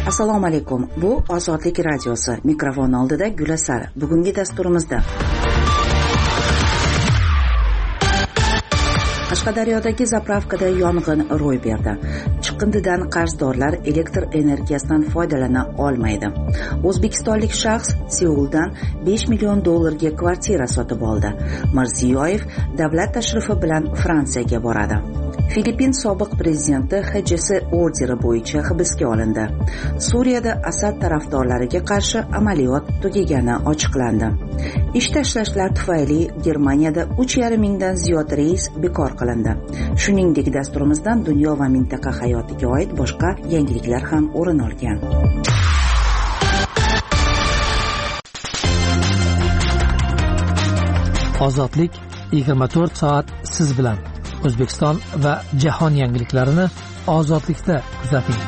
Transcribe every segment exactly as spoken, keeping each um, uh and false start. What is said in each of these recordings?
Assalomu alaykum. Bu Ozodlik radiosi. Mikrofon oldida Gulasar. Bugungi dasturimizda Qashqadaryodagi zapravkada yong'in ro'y berdi. Chiqindidan qarzdorlar elektr energiyasidan foydalana olmaydi. O'zbekistonlik shaxs Seuldan besh million dollarga kvartira sotib oldi. Mirziyoyev davlat tashrifi bilan Fransiyaga boradi. Filippin sobiq prezidenti H J S orderi bo'yicha hibsga olindi. Suriyada Asad tarafdorlariga qarshi amaliyot tugagani ochiqlandi. Ish tashlashlar tufayli Germaniyada uch yarim mingdan ziyod reys bekor qilindi. Shuningdek, dasturimizdan dunyo va mintaqa hayotiga oid boshqa yangiliklar ham o'rin olgan. Ozodlik yigirma to'rt soat siz bilan. O'zbekiston va jahon yangiliklarini Ozodlikda kuzating.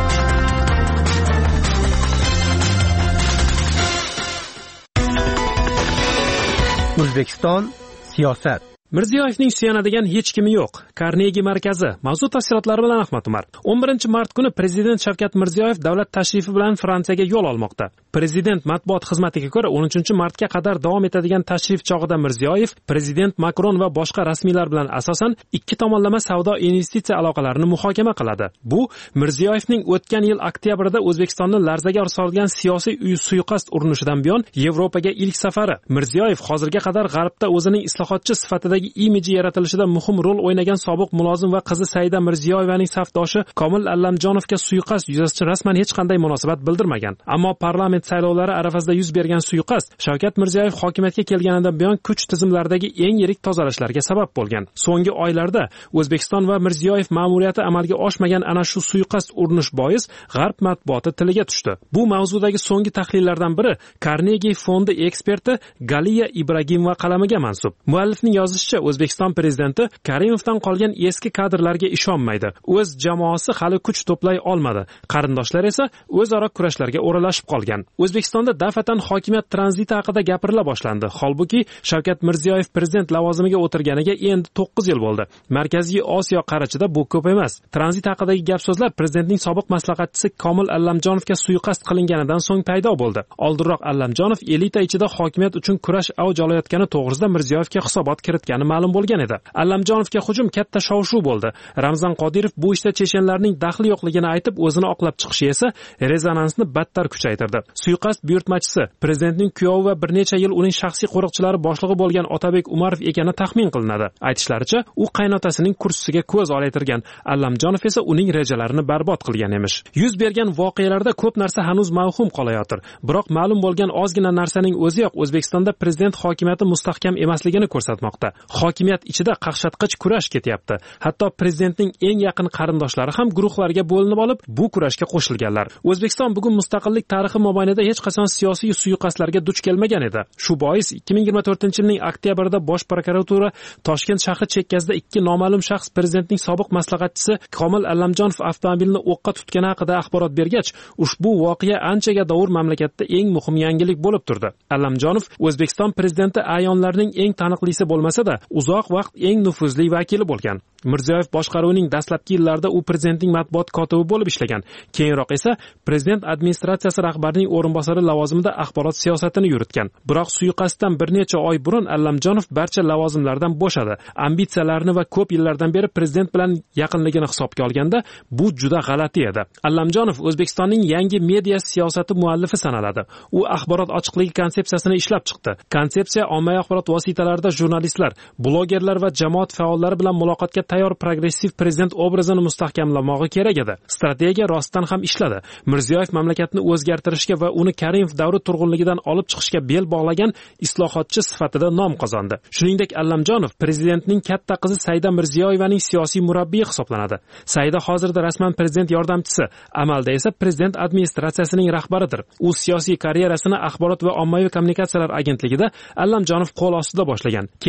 O'zbekiston siyosat. Mirziyoyevning suyanadigan hech kimi yo'q. Carnegie markazi. Mavzu tafsilotlari bilan Ahmad Umar. o'n birinchi mart kuni prezident Shavkat Mirziyoyev davlat tashrifi bilan Fransiyaga yo'l olmoqda. Prezident matbuot xizmatiga ko'ra o'n uchinchi martga qadar davom etadigan tashrif chog'ida Mirziyoyev prezident Makron va boshqa rasmiylar bilan asosan ikki tomonlama savdo investitsiya aloqalarini muhokama qiladi. Bu Mirziyoyevning o'tgan yil oktyabrda O'zbekistonni larzaga solgan siyosiy suiqasd urinishidan buyon Yevropaga ilk safari. Mirziyoyev hozirga qadar G'arbda o'zining islohotchi sifatida imiji yaratilishida muhim rol o'ynagan sobiq mulozim va qizi Saida Mirziyoyevaning safdoshi Komil Allamjonovga suiqasd yuzasidan rasman hech qanday munosabat bildirmagan. Ammo parlament saylovlari arafasida yuz bergan suiqasd Shavkat Mirziyoyev hokimiyatga kelganidan buyon kuch tizimlaridagi eng yirik tozalashlarga sabab bo'lgan. So'nggi oylarda O'zbekiston va Mirziyoyev ma'muriyati amalga oshmagan ana shu suiqasd urinish bois G'arb matbuoti tiliga tushdi. Bu mavzudagi so'nggi tahlillardan biri Carnegie fondi eksperti Galiya Ibragimova qalamiga mansub. Muallifning yozishicha, O'zbekiston prezidenti Karimovdan qolgan eski kadrlarga ishonmaydi. O'z jamoasi hali kuch to'play olmadi. Qarindoshlar esa o'zaro kurashlarga o'ralashib qolgan. O'zbekistonda dafatan hokimiyat tranziti haqida gapirila boshlandi. Holbuki Shavkat Mirziyoyev prezident lavozimiga o'tirganiga endi to'qqiz yil bo'ldi. Markaziy Osiyo qarachida bu ko'p emas. Tranzit haqidagi gap-so'zlar prezidentning sobiq maslahatchisi Komil Allamjonovga suiqasd qilinganidan so'ng paydo bo'ldi. Oldinroq Allamjonov elita ichida hokimiyat uchun kurash avj olayotgani to'g'risida Mirziyoyevga hisobot kiritgani ma'lum bo'lgan edi. Allamjonovga hujum katta shov-shuv bo'ldi. Ramzan Qodirov bu ishda chechenlarning daxli yo'qligini aytib, o'zini oqlab chiqishi esa rezonansni battar kuchaytirdi. Suiqasd buyurtmachisi prezidentning kuyovi va bir necha yil uning shaxsiy qo'riqchilari boshlig'i bo'lgan Otabek Umarov ekani taxmin qilinadi. Aytishlaricha, u qaynotasining kursisiga ko'z olaytirgan. Allamjonov esa uning rejalarini barbod qilgan emish. Yuz bergan voqealarda ko'p narsa hanuz mavhum qolayotir. Biroq ma'lum bo'lgan ozgina narsaning o'ziyoq O'zbekistonda prezident hokimiyati mustahkam emasligini ko'rsatmoqda. Hokimiyat ichida qaqshatqich kurash ketyapti. Hatto prezidentning eng yaqin qarindoshlari ham guruhlarga bo'linib olib, bu kurashga qo'shilganlar. O'zbekiston bugun mustaqillik tarixi mobaynida hech qachon siyosiy suiqasdlarga duch kelmagan edi. Shu bois ikki ming yigirma to'rtinchi yilning oktyabrida Bosh prokuratura Toshkent shahri chekkasida ikki noma'lum shaxs prezidentning sobiq maslahatchisi Komil Allamjonov avtomobilni o'qqa tutgani haqida axborot bergach, ushbu voqea anchaga dovur mamlakatda eng muhim yangilik bo'lib turdi. Allamjonov O'zbekiston prezidenti ayonlarining eng taniqlisi bo'lmasa-da, uzoq vaqt eng nufuzli vakili bo'lgan. Mirziyoyev boshqaruvining dastlabki yillarida u prezidentning matbuot kotibi bo'lib ishlagan. Keyinroq esa prezident administratsiyasi rahbarining o'rinbosari lavozimida axborot siyosatini yuritgan. Biroq suiqasddan bir necha oy burun Allamjonov barcha lavozimlardan bo'shadi. Ambitsiyalarini va ko'p yillardan beri prezident bilan yaqinligini hisobga olganda bu juda g'alati edi. Allamjonov O'zbekistonning yangi media siyosati muallifi sanaladi. U axborot ochiqligi konsepsiyasini ishlab chiqdi. Konsepsiya ommaviy axborot vositalarida jurnalistlar, blogerlar va jamoat faollari bilan muloqotga tayyor progressiv prezident obrazini mustahkamlamog'i kerak edi. Strategiya rostdan ham ishladi. Mirziyoyev mamlakatni o'zgartirishga va uni Karimov davri turg'unligidan olib chiqishga bel bog'lagan islohotchi sifatida nom qozondi. Shuningdek, Allamjonov prezidentning katta qizi Saida Mirziyoyevaning siyosiy murabbiyi hisoblanadi. Saida hozirda rasman prezident yordamchisi, amalda esa prezident administratsiyasining rahbaridir. U siyosiy karyerasini axborot va ommaviy kommunikatsiyalar agentligida Allamjonov qo'l ostida boshlagan. Keyinchalik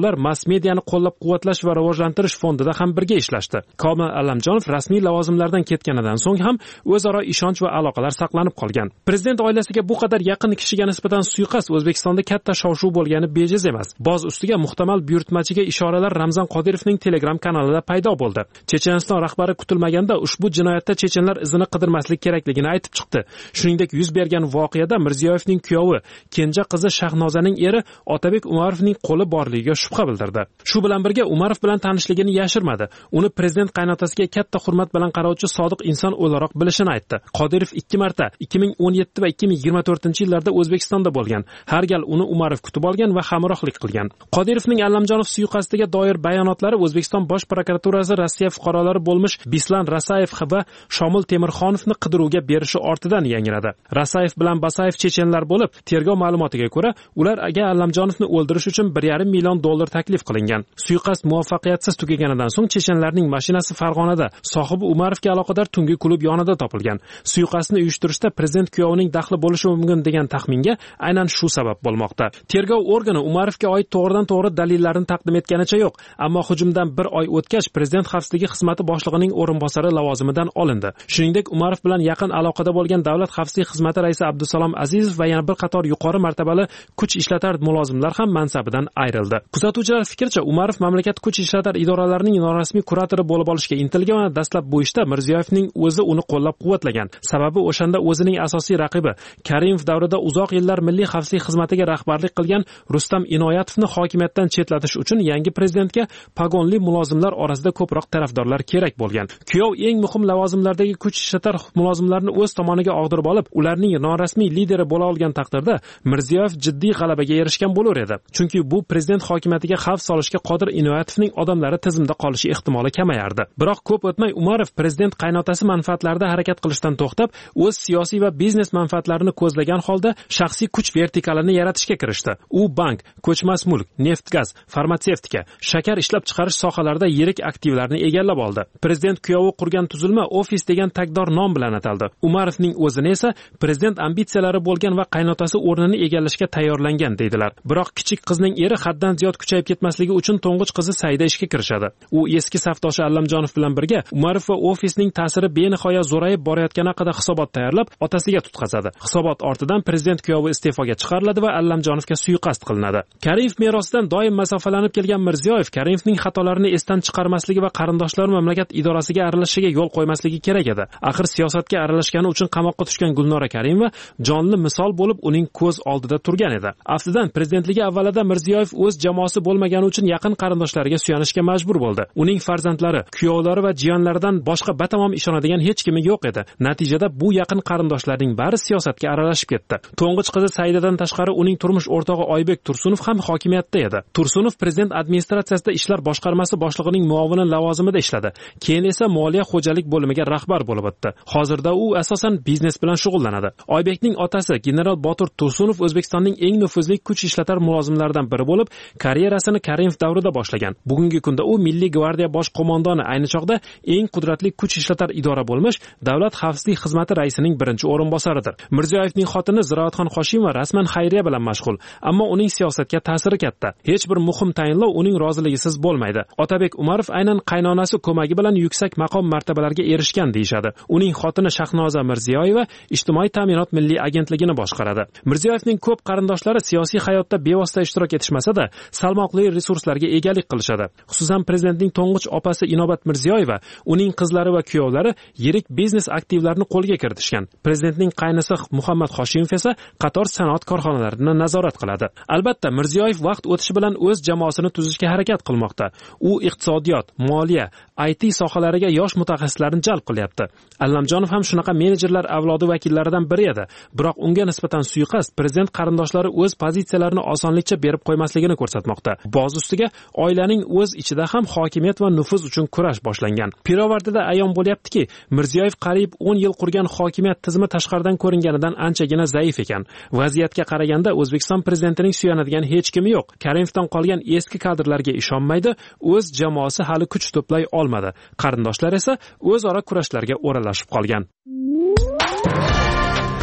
ular mass mediani qo'llab-quvvatlash va rivojlantirish fondida ham birga ishlashdi. Komil Allamjonov rasmiy lavozimlardan ketganidan so'ng ham o'zaro ishonch va aloqalar saqlanib qolgan. Prezident oilasiga bu qadar yaqin kishiga nisbatan suiqasd O'zbekistonda katta shov-shuv bo'lgani bejiz emas. Boz ustiga muhtamal buyurtmachiga ishoralar Ramzan Qodirovning Telegram kanalida paydo bo'ldi. Checheniston rahbari kutilmaganda ushbu jinoyatda chechenlar izini qidirmaslik kerakligini aytib chiqdi. Shuningdek, yuz bergan voqeada Mirziyoyevning kuyovi, kenja qizi Shahnozaning eri Otabek Umarovning qo'li borligiga shubha bildirdi. Shu bilan birga Umarov bilan tanishligini yashirmadi. Uni prezident qaynotasiga katta hurmat bilan qarovchi sodiq inson o'laroq bilishini aytdi. Qodirov ikki marta ikki ming o'n yetti va ikki ming yigirma to'rtinchi yillarda O'zbekistonda bo'lgan. Har gal uni Umarov kutib olgan va hamrohlik qilgan. Qodirovning Allamjonov suiqasdiga doir bayonotlari O'zbekiston bosh prokuraturasi Rossiya fuqarolari bo'lmish Bislan Rasayev va Shomil Temirxonovni qidiruvga berishi ortidan yangradi. Rasayev bilan Basayev chechenlar bo'lib, tergov ma'lumotiga ko'ra, ular aga Allamjonovni o'ldirish uchun bir yarim million dollar taklif qilingan. Suiqasd muvaffaqiyatsiz tugaganidan so'ng chechenlarning mashinasi Farg'onada, sohibi Umarovga aloqador tungi klub yonida topilgan. Suiqasdni uyushtirishda prezident kuyovining daxli bo'lishi mumkin degan taxminga aynan shu sabab bo'lmoqda. Tergov organi Umarovga oid to'g'ridan-to'g'ri dalillarni taqdim etganicha yo'q, ammo hujumdan bir oy o'tgach prezident xavfsizligi xizmati boshlig'ining o'rinbosari lavozimidan olindi. Shuningdek, Umarov bilan yaqin aloqada bo'lgan davlat xavfsizlik xizmati raisi Abdusalom Azizov va yana bir qator yuqori martabali kuch ishlatar mulozimlar ham mansabidan ayrildi. Kuzatuvchilar fikricha, Umarov mamlakat kuch ishlatar idoralarining norasmiy kuratori bo'lib olishga intilgan va dastlab bu ishda Mirziyoyevning o'zi uni qo'llab-quvvatlagan. Sababi o'shanda o'zining asosiy raqibi Karimov davrida uzoq yillar milliy xavfsizlik xizmatiga rahbarlik qilgan Rustam Inoyatovni hokimiyatdan chetlatish uchun yangi prezidentga pagonli mulozimlar orasida ko'proq tarafdorlar kerak bo'lgan. Kuyov eng muhim lavozimlardagi kuch ishlatar mulozimlarni o'z tomoniga og'dirib olib, ularning norasmiy lideri bo'la olgan taqdirda Mirziyoyev jiddiy g'alabaga erishgan bo'lar edi. Chunki bu prezident hokimiyatiga xavf solishga qodir Inoyatovning odamlari tizimda qolishi ehtimoli kamayardi. Biroq ko'p o'tmay Umarov prezident qaynotasi manfaatlarida harakat qilishdan to'xtab, o'z siyosiy va biznes manfaatlarini ko'zlagan holda shaxsiy kuch vertikalini yaratishga kirishdi. U bank, ko'chmas mulk, neft-gaz, farmatsevtika, shakar ishlab chiqarish sohalarida yirik aktivlarni egallab oldi. Prezident kuyovi qurgan tuzilma ofis degan tagdor nom bilan ataldi. Umarovning o'zini esa prezident ambitsiyalari bo'lgan va qaynotasi o'rnini egallashga tayyorlangan deydilar. Biroq kichik qizning eri haddan ziyod kuchayib ketmasligi uchun to'ng'ich qizi Saida ishga kirishadi. U eski safdoshi Allamjonov bilan birga Umarov va ofisning ta'siri benihoya zo'rayib borayotgani haqida hisobot tayyorlab, otasiga tutqazadi. Hisobot ortidan prezident kuyovi iste'foga chiqariladi va Allamjonovga suiqasd qilinadi. Karimov merosidan doim masofalanib kelgan Mirziyoyev Karimovning xatolarini esdan chiqarmasligi va qarindoshlari mamlakat idorasiga aralashishiga yo'l qo'ymasligi kerak edi. Axir siyosatga aralashgani uchun qamoqqa tushgan Gulnora Karimova jonli misol bo'lib uning ko'z oldida turgan edi. Aftidan prezidentligi avvalida Mirziyoyev o'z jamoasi bo'lmagani uchun yaqin qarindoshlariga suyanishga majbur bo'ldi. Uning farzandlari, kuyovlari va jiyonlaridan boshqa batamom ishonadigan hech kimi yo'q edi. Natijada bu yaqin qarindoshlarning bari siyosatga aralashib ketdi. To'ng'ich qizi Saidadan tashqari uning turmush o'rtog'i Oybek Tursunov ham hokimiyatda edi. Tursunov prezident administratsiyasida ishlar boshqarmasi boshlig'ining muovini lavozimida ishladi. Keyin esa moliya xo'jalik bo'limiga rahbar bo'lib o'tdi. Hozirda u asosan biznes bilan shug'ullanadi. Oybekning otasi general Botur Tursunov O'zbekistonning eng nufuzli kuch ishlatar mulozimlaridan biri bo'lib, karyerasini Karimov davrida boshlagan. Bugungi kunda u Milliy gvardiya bosh qo'mondoni, ayni chog'da eng qudratli kuch ishlatar idora bo'lmish Davlat xavfsizlik xizmati raisining birinchi o'rinbosaridir. Mirziyoyevning xotini Ziroatxon Hoshimova rasman xayriya bilan mashg'ul, ammo uning siyosatga ta'siri katta. Hech bir muhim tayinlov uning roziligisiz bo'lmaydi. Otabek Umarov aynan qaynonasi ko'magi bilan yuksak maqom martabalarga erishgan deyshadi. Uning xotini Shahnoza Mirziyoyeva ijtimoiy ta'minot milliy agentligini boshqaradi. Mirziyoyevning ko'p qarindoshlari siyosiy hayotda bevosita ishtirok etishmasa-da, salmoqli resurslarga egalik qilishadi. Xususan prezidentning to'ng'ich opasi Inobat Mirziyoyeva, uning qizlari va kuyovlari yirik biznes aktivlarini qo'lga kiritishgan. Prezidentning qaynisi Muhammad Hoshimov esa qator sanoat korxonalarini nazorat qiladi. Albatta, Mirziyoyev vaqt o'tishi bilan o'z jamoasini tuzishga harakat qilmoqda. U iqtisodiyot, moliya, I T sohalariga yosh mutaxassislarni jalb qilyapti. Allamjonov ham shunaqa menejerlar avlodi vakillaridan biri edi. Biroq unga nisbatan suiqasd prezident qarindoshlari o'z pozitsiyalarini osonlikcha berib qo'ymasligini ko'rsatmoqda. Boz ustiga oilaning o'z ichida ham hokimiyat va nufuz uchun kurash boshlangan. Pirovardida ayon bo'lyaptiki, Mirziyoyev qariyb o'n yil qurgan hokimiyat tizimi tashqaridan ko'ringanidan anchagina zaif ekan. Vaziyatga qaraganda O'zbekiston prezidentining suyanadigan hech kimi yo'q. Karimovdan qolgan eski kadrlarga ishonmaydi, o'z jamoasi hali kuch to'play olmadi. Qarindoshlar esa o'zaro kurashlarga o'ralashib qolgan.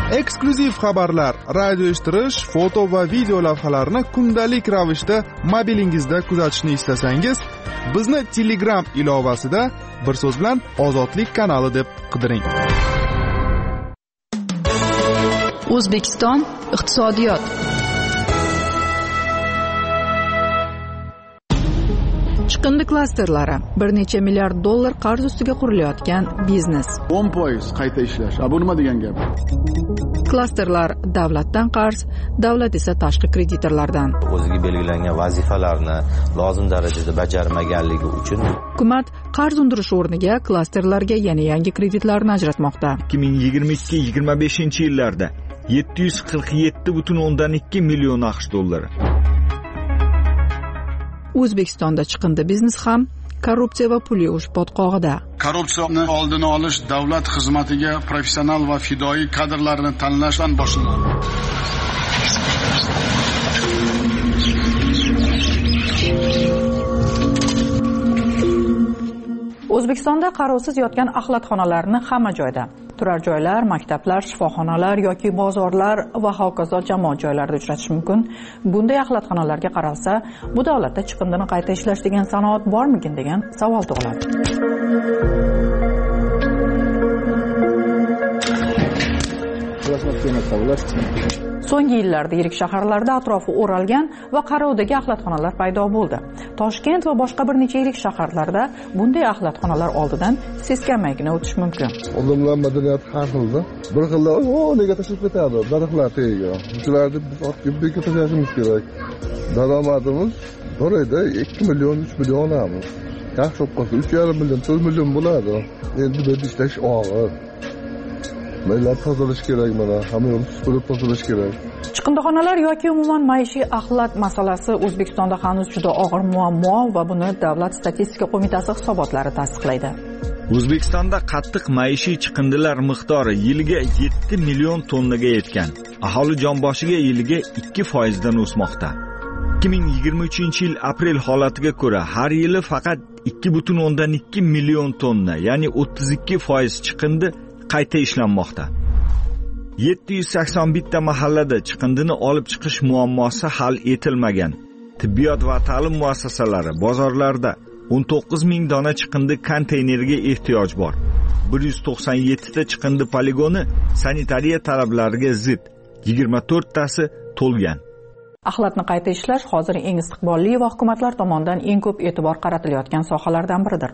eksklyuziv xabarlar, radio eshittirish, foto va video lavhalarni kundalik ravishda mobilingizda kuzatishni istasangiz, bizni Telegram ilovasida bir so'z bilan Ozodlik kanali deb qidiring. O'zbekiston iqtisodiyot. Chiqindi klasterlari bir necha milliard dollar qarz ustiga qurilayotgan biznes. o'n foiz qayta ishlash. Bu nima degan gap? Klasterlar davlatdan qarz, davlat esa tashqi kreditorlardan. O'ziga belgilangan vazifalarni lozim darajada bajarmaganligi uchun hukumat qarz undirish o'rniga klasterlarga yana yangi kreditlarni ajratmoqda. ikki ming yigirma ikki yigirma beshinchi yillarda yetti yuz qirq yetti butun o'ndan ikki million aqsh dollari. O'zbekistonda chiqindi biznes ham korrupsiya va pul yuvish botqog'ida. Korrupsiyani oldini olish davlat xizmatiga professional va fidoyi kadrlarni tanlashdan boshlanadi. O'zbekistonda qarovsiz yotgan axlatxonalarni hamma joyda, turar joylar, maktablar, shifoxonalar yoki bozorlar va hokazo jamoat joylarida uchratish mumkin. Bunday axlatxonalarga qaralsa, bu davlatda chiqindini qayta ishlash degan sanoat bormikin degan savol tug'iladi. So'nggi yillarda yirik shaharlarda atrofi o'ralgan va qarovdagi axlatxonalar paydo bo'ldi. Toshkent va boshqa bir necha yirik shaharlarda bunday axlatxonalar oldidan seskanmaygina o'tish mumkin. Odamlar madaniyati har xilda. Bir xillar, "O, nega tashlab ketadi? Daraxtlar tagiga." Shularni biz ortga bekor tashlashimiz kerak. Daromadimiz bir oyda ikki million, uch million amiz. Yaxshi bo'lsa uch yarim million, to'rt million bo'ladi. Endi bu ishlash og'ir. Maylar tozalash kerak mana, hamma yo'l supurib tozalash kerak. Chiqindixonalar yoki umuman maishiy axlat masalasi O'zbekistonda hanuz juda og'ir muammo va buni Davlat statistika qo'mitasi hisobotlari tasdiqlaydi. O'zbekistonda qattiq maishiy chiqindilar miqdori yiliga yetti million tonnaga yetgan. Aholi jonboshiga yiliga ikki foiz dan o'smoqda. ikki ming yigirma uchinchi yil aprel holatiga ko'ra har yili faqat ikki butun o'ndan ikki million tonna, ya'ni o'ttiz ikki foiz chiqindi qayta ishlanmoqda. yetti yuz sakson bitta mahallada chiqindini olib chiqish muammosi hal etilmagan. Tibbiyot va ta'lim muassasalari, bozorlarda o'n to'qqiz ming dona chiqindi konteynerga ehtiyoj bor. bir yuz to'qson yetti ta chiqindi poligoni sanitariya talablariga zid, yigirma to'rt tasi to'lgan. Axlatni qayta ishlash hozir eng istiqbolli va hukumatlar tomonidan eng ko'p e'tibor qaratilayotgan sohalardan biridir.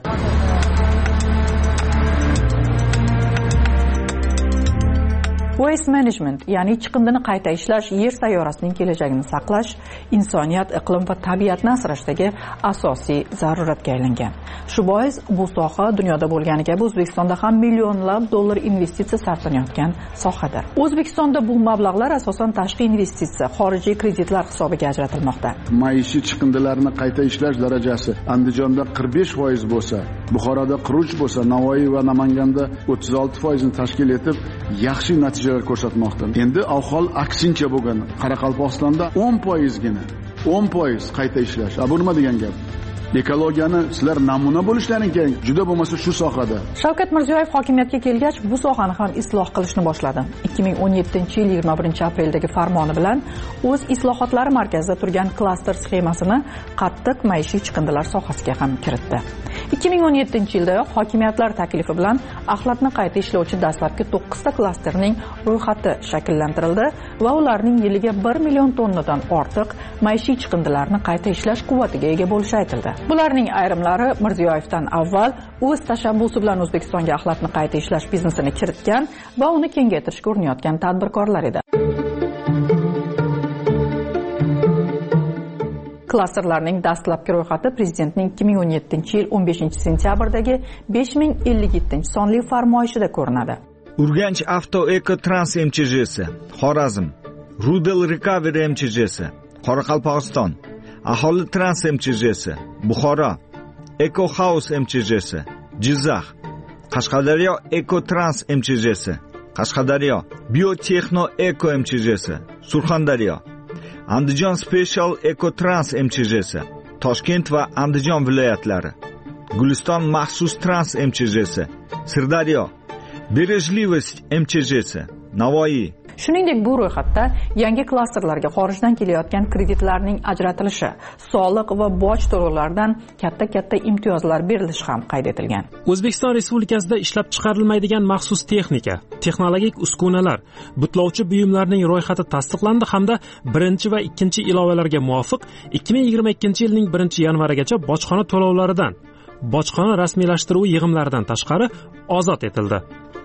Waste management, ya'ni chiqindini qayta ishlash yer sayyorasining kelajagini saqlash, insoniyat, iqlim va tabiatni asrashdagi asosiy zaruratga aylangan. Shu bois bu soha dunyoda bo'lgani kabi O'zbekistonda ham millionlab dollar investitsiya sarflanayotgan sohadir. O'zbekistonda bu mablag'lar asosan tashqi investitsiya, xorijiy kreditlar hisobiga ajratilmoqda. Maishiy chiqindilarni qayta ishlash darajasi Andijonda qirq besh foiz bo'lsa, Buxoroda qirq uch bo'lsa, Navoiy va Namanganda o'ttiz olti foizni tashkil etib, yaxshi natijalar ko'rsatmoqda. Endi ahvol aksincha bo'lgan. Qoraqalpog'istonda o'n foizgina, o'n foiz qayta ishlash. Bu nima degan gap? Ekologiyani sizlar namuna bo'lishlaring kerak. Juda bo'lmasa shu sohada. Shavkat Mirziyoyev hokimiyatga kelgach, bu sohani ham isloh qilishni boshladi. ikki ming o'n yettinchi yil yigirma birinchi apreldagi farmoni bilan o'z islohotlari markazida turgan klaster sxemasini qattiq maishiy chiqindilar sohasiga ham kiritdi. ikki ming o'n yettinchi yildayoq hokimiyatlar taklifi bilan axlatni qayta ishlovchi dastlabki to'qqiz ta klasterning ro'yxati shakllantirildi va ularning yiliga bir million tonnadan ortiq maishiy chiqindilarni qayta ishlash quvvatiga ega bo'lishi aytildi. Bularning ayrimlari Mirziyoyevdan avval o'z tashabbusi bilan O'zbekistonga axlatni qayta ishlash biznesini kiritgan va uni kengaytirishga urinayotgan tadbirkorlar edi. Klasterlarning dastlabki ro'yxati prezidentning ikki ming o'n yettinchi yil o'n beshinchi sentyabrdagi besh ming ellik yettinchi sonli farmoyishida ko'rinadi. Urganch Avto Eko Trans M Ch Jsi, Xorazm, Rudel Recovery M Ch Jsi, Qoraqalpog'iston, Aholi Trans M Ch Jsi, Buxoro, Eko House M Ch Jsi, Jizzax, Qashqadaryo Eko Trans M Ch Jsi, Qashqadaryo, Biotexno Eko M Ch Jsi, Surxondaryo, Andijon Special Eko Trans M Ch Jsi, Toshkent va Andijon viloyatlari, Guliston maxsus Trans M Ch Jsi, Sirdaryo, Berejlivost M Ch Jsi, Navoiy, Shuningdek, bu ro'yxatda yangi klasterlarga xorijdan kelayotgan kreditlarning ajratilishi, soliq va boj to'lovlaridan katta-katta imtiyozlar berilishi ham qayd etilgan. O'zbekiston Respublikasida ishlab chiqarilmaydigan maxsus texnika, texnologik uskunalar, butlovchi buyumlarning ro'yxati tasdiqlandi hamda birinchi va ikkinchi ilovalarga muvofiq ikki ming yigirma ikkinchi yilning birinchi yanvarigacha bojxona to'lovlaridan, bojxona rasmiylashtiruvi yig'imlaridan tashqari ozod etildi.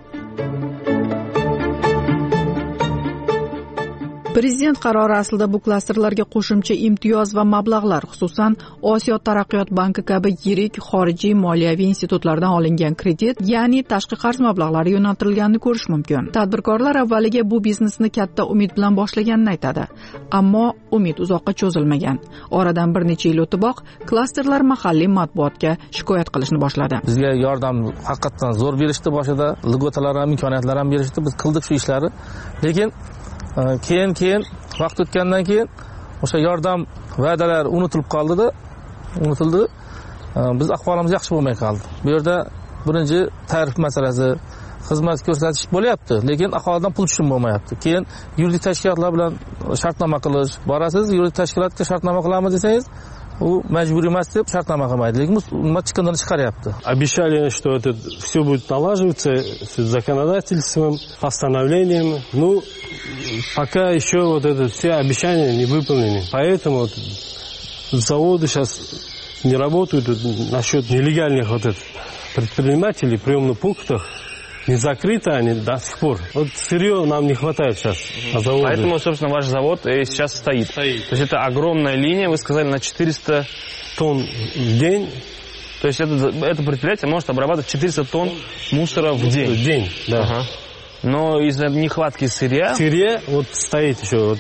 Prezident qarori aslida bu klasterlarga qo'shimcha imtiyoz va mablag'lar, xususan Osiyo taraqqiyot banki kabi yirik xorijiy moliyaviy institutlardan olingan kredit, ya'ni tashqi qarz mablag'lari yo'naltirilganini ko'rish mumkin. Tadbirkorlar avvaliga bu biznesni katta umid bilan boshlaganini aytadi, ammo umid uzoqqa cho'zilmagan. Oradan bir necha yil o'tiboq klasterlar mahalliy matbuotga shikoyat qilishni boshladi. Bizga yordam haqiqatan zo'r berishdi, boshida ligotalar ham, imkoniyatlar ham berishdi. Biz qildik shu ishlarni. Lekin keyin keyin vaqt o'tgandan keyin o'sha yordam va'dalar unutilib qoldi-da, unutildi. Biz ahvolimiz yaxshi bo'lmay qoldi. Bu yerda birinchi tarif masalasi, xizmat ko'rsatish bo'lyapti, lekin aholidan pul tushum bo'lmayapti. Keyin yuridik tashkilotlar bilan shartnoma qilish, borasiz, yuridik tashkilotga shartnoma qilamiz desangiz, u majburiy emas deb shartnoma qilmaydi, lekin nima chiqindini chiqaryapti. Обещали, что это все будет налаживаться с законодательством, постановлением. Ну, пока еще вот это все обещания не выполнены. Поэтому вот заводы сейчас не работают вот, насчет нелегальных вот этих предпринимателей в приемных пунктах. Не закрыты они до сих пор. Вот сырье нам не хватает сейчас на заводе. Поэтому, собственно, ваш завод сейчас стоит. стоит. То есть это огромная линия, вы сказали, на четыреста тонн в день. То есть это, это предприятие может обрабатывать четыреста тонн мусора в день. В день, да. Ага. Но из-за нехватки сырья... Сырье вот стоит еще. Вот.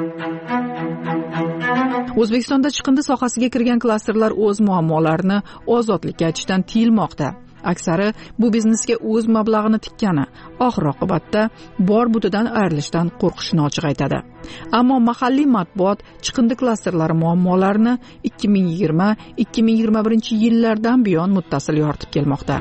O'zbekistonda chiqindi sohasiga kirgan klasterlar o'z muammolarini ozodlikka aytishdan tiyilmoqda. Aksari bu biznesga o'z mablag'ini tikkani, oxir oqibatda bor butidan ayrilishdan qo'rqishini ochiq aytadi. Ammo mahalliy matbuot chiqindi klasterlari muammolarini ikki ming yigirma ikki ming yigirma birinchi yillardan buyon muttasil yoritib kelmoqda.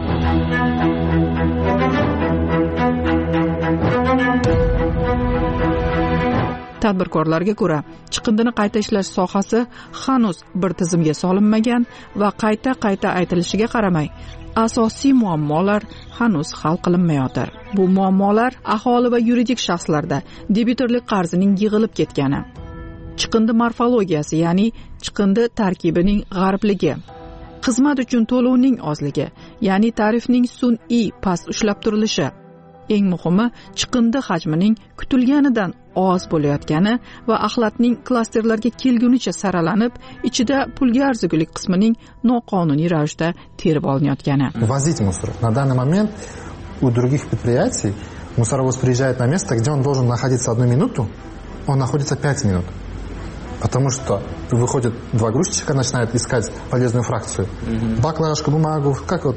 Tadbirkorlarga ko'ra, chiqindini qayta ishlash sohasi hanuz bir tizimga solinmagan va qayta-qayta aytilishiga qaramay, asosiy muammolar hanuz hal qilinmayotir. Bu muammolar aholi va yuridik shaxslarda debitorlik qarzining yig'ilib ketgani, chiqindi morfologiyasi, ya'ni chiqindi tarkibining g'arbligi, xizmat uchun to'lovning ozligi, ya'ni tarifning sun'iy past ushlab turilishi, eng muhimi chiqindi hajmining kutilganidan oz bo'layotgani va axlatning klasterlarga kelgunicha saralanib, ichida pulga arzigulik qismining noqonuniy ravishda terib olinayotgani. Возить мусор. На данный момент у других предприятий мусоровоз приезжает на место, где он должен находиться одну минуту, он находится пять минут. Потому что выходят два грузчика, начинают искать полезную фракцию. Mm-hmm. Баклажку, бумагу, как вот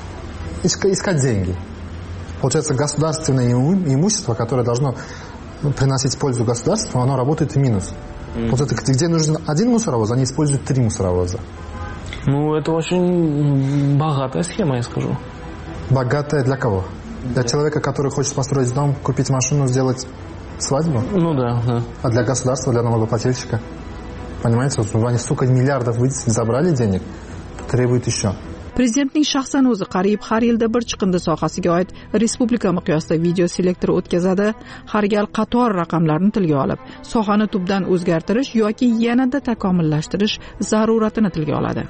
искать деньги. Получается, государственное имущество, которое должно приносить пользу государству, оно работает в минус. Mm-hmm. Вот это, где нужен один мусоровоз, они используют три мусоровоза. Ну, это очень богатая схема, я скажу. Богатая для кого? Для да. человека, который хочет построить дом, купить машину, сделать свадьбу? Ну да, да. А для государства, для налогоплательщика? Понимаете, вот они столько миллиардов забрали денег, требуют еще. Prezidentning shaxsan o'zi qariyb har yilda bir chiqindi sohasiga oid respublika miqyosida video selektor o'tkazadi. Har gal qator raqamlarni tilga olib, sohani tubdan o'zgartirish yoki yanada takomillashtirish zaruratini tilga oladi.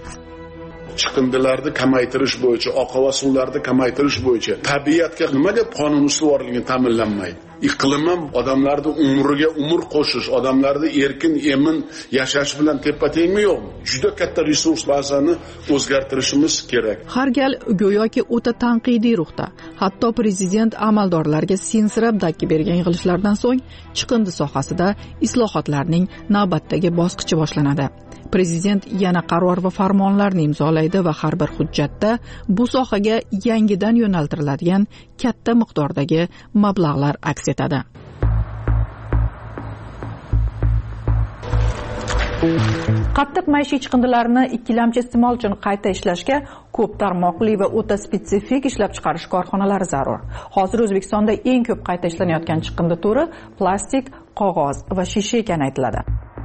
Chiqindilarni kamaytirish bo'yicha, oqova suvlarni kamaytirish bo'yicha tabiatga nimaga qonun ustuvorligi ta'minlanmaydi? Iqlim ham odamlarning umriga umr qo'shish, odamlarni erkin, emin yashash bilan teppa-tengmi yo'qmi? Juda katta resurs bazani o'zgartirishimiz kerak. Har gal go'yoki o'ta tanqidiy ruhda, hatto prezident amaldorlarga sensirab dakki bergan yig'ilishlardan so'ng chiqindi sohasida islohotlarning navbatdagi bosqichi boshlanadi. Prezident yana qaror va farmonlarni imzolaydi va har bir hujjatda bu sohaga yangidan yo'naltiriladigan katta miqdordagi mablag'lar aks etadi. qattiq maishiy chiqindilarni ikkilamchi iste'mol uchun qayta ishlashga ko'p tarmoqli va o'ta spetsifik ishlab chiqarish korxonalari zarur. Hozir O'zbekistonda eng ko'p qayta ishlanayotgan chiqindi turi plastik, qog'oz va shisha ekani aytiladi.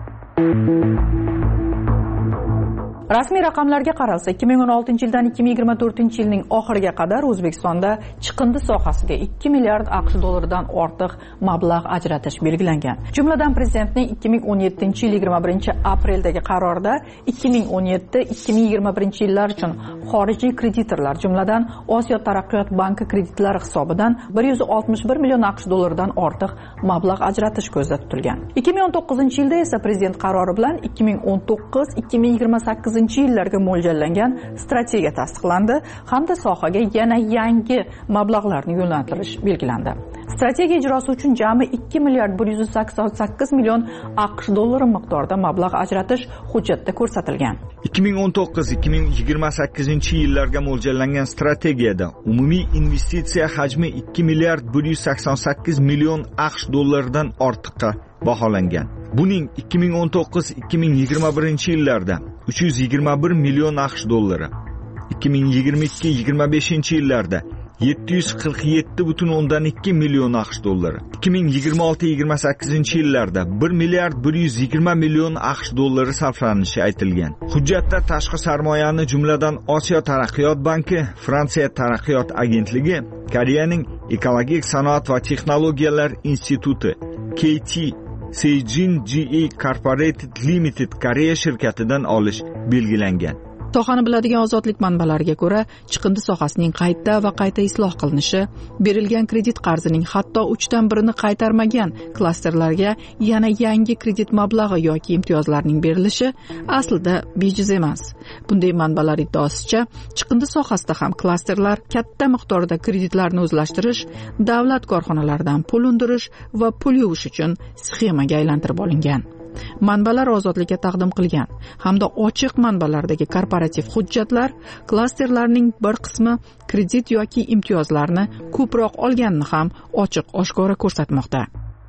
Rasmiy raqamlarga qaralsa, ikki ming o'n oltinchi yildan ikki ming yigirma to'rtinchi yilning oxiriga qadar O'zbekistonda chiqindi sohasiga ikki milliard AQSh dollaridan ortiq mablag' ajratish belgilangan. Jumladan prezidentning ikki ming o'n yettinchi yil yigirma birinchi apreldagi qarorida ikki ming o'n yetti ikki ming yigirma birinchi yillar uchun xorijiy kreditorlar, jumladan Osiyo taraqqiyot banki kreditlari hisobidan bir yuz oltmish bir million AQSh dollaridan ortiq mablag' ajratish ko'zda tutilgan. ikki ming o'n to'qqizinchi yilda esa prezident qarori bilan ikki ming o'n to'qqiz ikki ming yigirma sakkiz yillarga mo'ljallangan strategiya tasdiqlandi hamda sohaga yana yangi mablag'larni yo'naltirish belgilandi. Strategiya ijrosi uchun jami ikki milliard bir yuz sakson sakkiz million AQSh dollari miqdorida mablag' ajratish hujjatda ko'rsatilgan. ikki ming o'n to'qqiz ikki ming yigirma sakkizinchi yillarga mo'ljallangan strategiyada umumiy investitsiya hajmi ikki milliard bir yuz sakson sakkiz million AQSh dollaridan ortiqqa baholangan. Buning ikki ming o'n to'qqiz ikki ming yigirma birinchi yillarda uch yuz yigirma bir million AQSh dollari, ikki ming yigirma ikki yigirma beshinchi yillarda yetti yuz qirq yetti butun o'ndan ikki million AQSh dollari, ikki ming yigirma olti yigirma sakkizinchi yillarda bir milliard bir yuz yigirma million AQSh dollari sarflanishi aytilgan. Hujjatda tashqi sarmoyani jumladan Osiyo taraqqiyot banki, Fransiya taraqqiyot agentligi, Koreyaning ekologik sanoat va texnologiyalar instituti K T Seijin G A Corporated Limited Koreya shirkatidan olish belgilangan. Sohani biladigan ozodlik manbalariga ko'ra, chiqindi sohasining qayta va qayta isloh qilinishi, berilgan kredit qarzining hatto uchdan birini qaytarmagan klasterlarga yana yangi kredit mablag'i yoki imtiyozlarning berilishi aslida bejiz emas. Bunday manbalar iddaosicha, chiqindi sohasida ham klasterlar katta miqdorda kreditlarni o'zlashtirish, davlat korxonalaridan pul undirish va pul yuvish uchun sxemaga aylantirib olingan. Manbalar ozodlikka taqdim qilgan hamda ochiq manbalardagi korporativ hujjatlar klasterlarning bir qismi kredit yoki imtiyozlarni ko'proq olganini ham ochiq oshkora ko'rsatmoqda.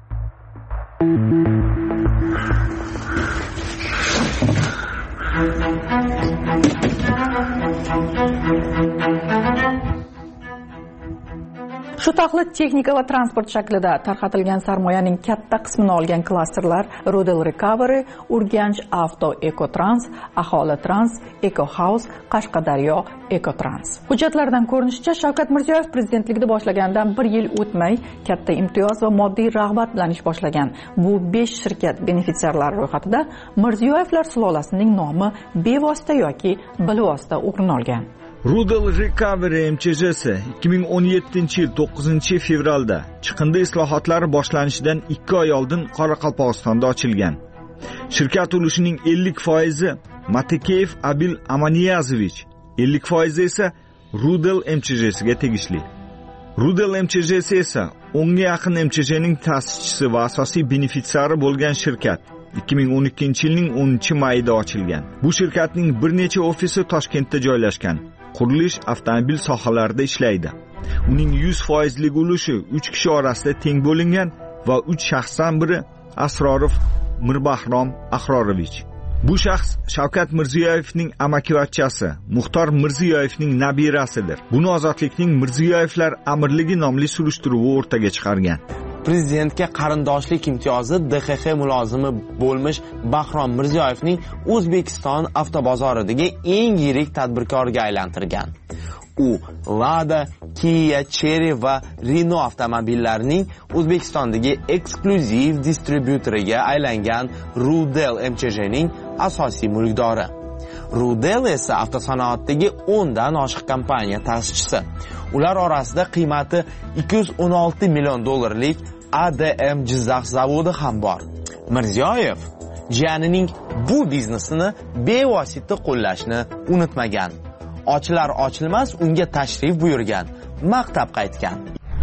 Shu taqlid texnika va transport shaklida tarqatilgan sarmoyaning katta qismini olgan klasterlar Rudel Recovery, Urganch Avto Ecotrans, Aholi Trans, Eco House, Qashqadaryo Ecotrans. Hujjatlardan ko'rinishicha, Shavkat Mirziyoyev prezidentligida boshlagandan bir yil o'tmay katta imtiyoz va moddiy rag'bat bilan ish boshlagan bu besh shirkat benefitsiarlari ro'yxatida Mirziyoyevlar sulolasining nomi bevosita yoki bilvosita o'rin olgan. Rudel Recovery M Ch Jsi ikki ming o'n yettinchi yil to'qqizinchi fevralda chiqindi islohotlari boshlanishidan ikki oy oldin Qoraqalpog'istonda ochilgan. Shirkat ulushining ellik foizi Matikeyev Abil Amaniyazovich, ellik foizi esa Rudel M Ch Jsiga tegishli. Rudel M Ch Jsi esa o'nga yaqin M Ch Jning ta'sischisi va asosiy benefitsiari bo'lgan shirkat. ikki ming o'n ikkinchi yilning o'ninchi mayida ochilgan. Bu shirkatning bir necha ofisi Toshkentda joylashgan. Qurilish, avtomobil sohalarida ishlaydi. Uning yuz foizlik ulushi uch kishi orasida teng bo'lingan va uch shaxsdan biri Asrorov Mirbahrom Ahrorovich. Bu shaxs Shavkat Mirziyoyevning amakivachchasi, Muxtor Mirziyoyevning nabirasidir. Buni Ozodlikning Mirziyoyevlar amirligi nomli surishtiruvi o'rtaga chiqargan. Prezidentga qarindoshlik imtiyozi D X X mulozimi bo'lmish Bahrom Mirziyoyevning O'zbekiston avtobozoridagi eng yirik tadbirkorga aylantirgan. U Lada, Kia, Chery va Renault avtomobillarining O'zbekistondagi eksklyuziv distribyutoriga aylangan Rudel M Ch Jning asosiy mulkdori. Rudel esa avtosanoatdagi o'ndan oshiq kompaniya ta'sischisi. Ular orasida qiymati ikki yuz o'n olti million dollarlik A D M Jizzax zavodi ham bor. Mirziyoyev jiyanining bu biznesini bevosita qo'llashni unutmagan. Ochilar ochilmas unga tashrif buyurgan, maqtab qaytgan.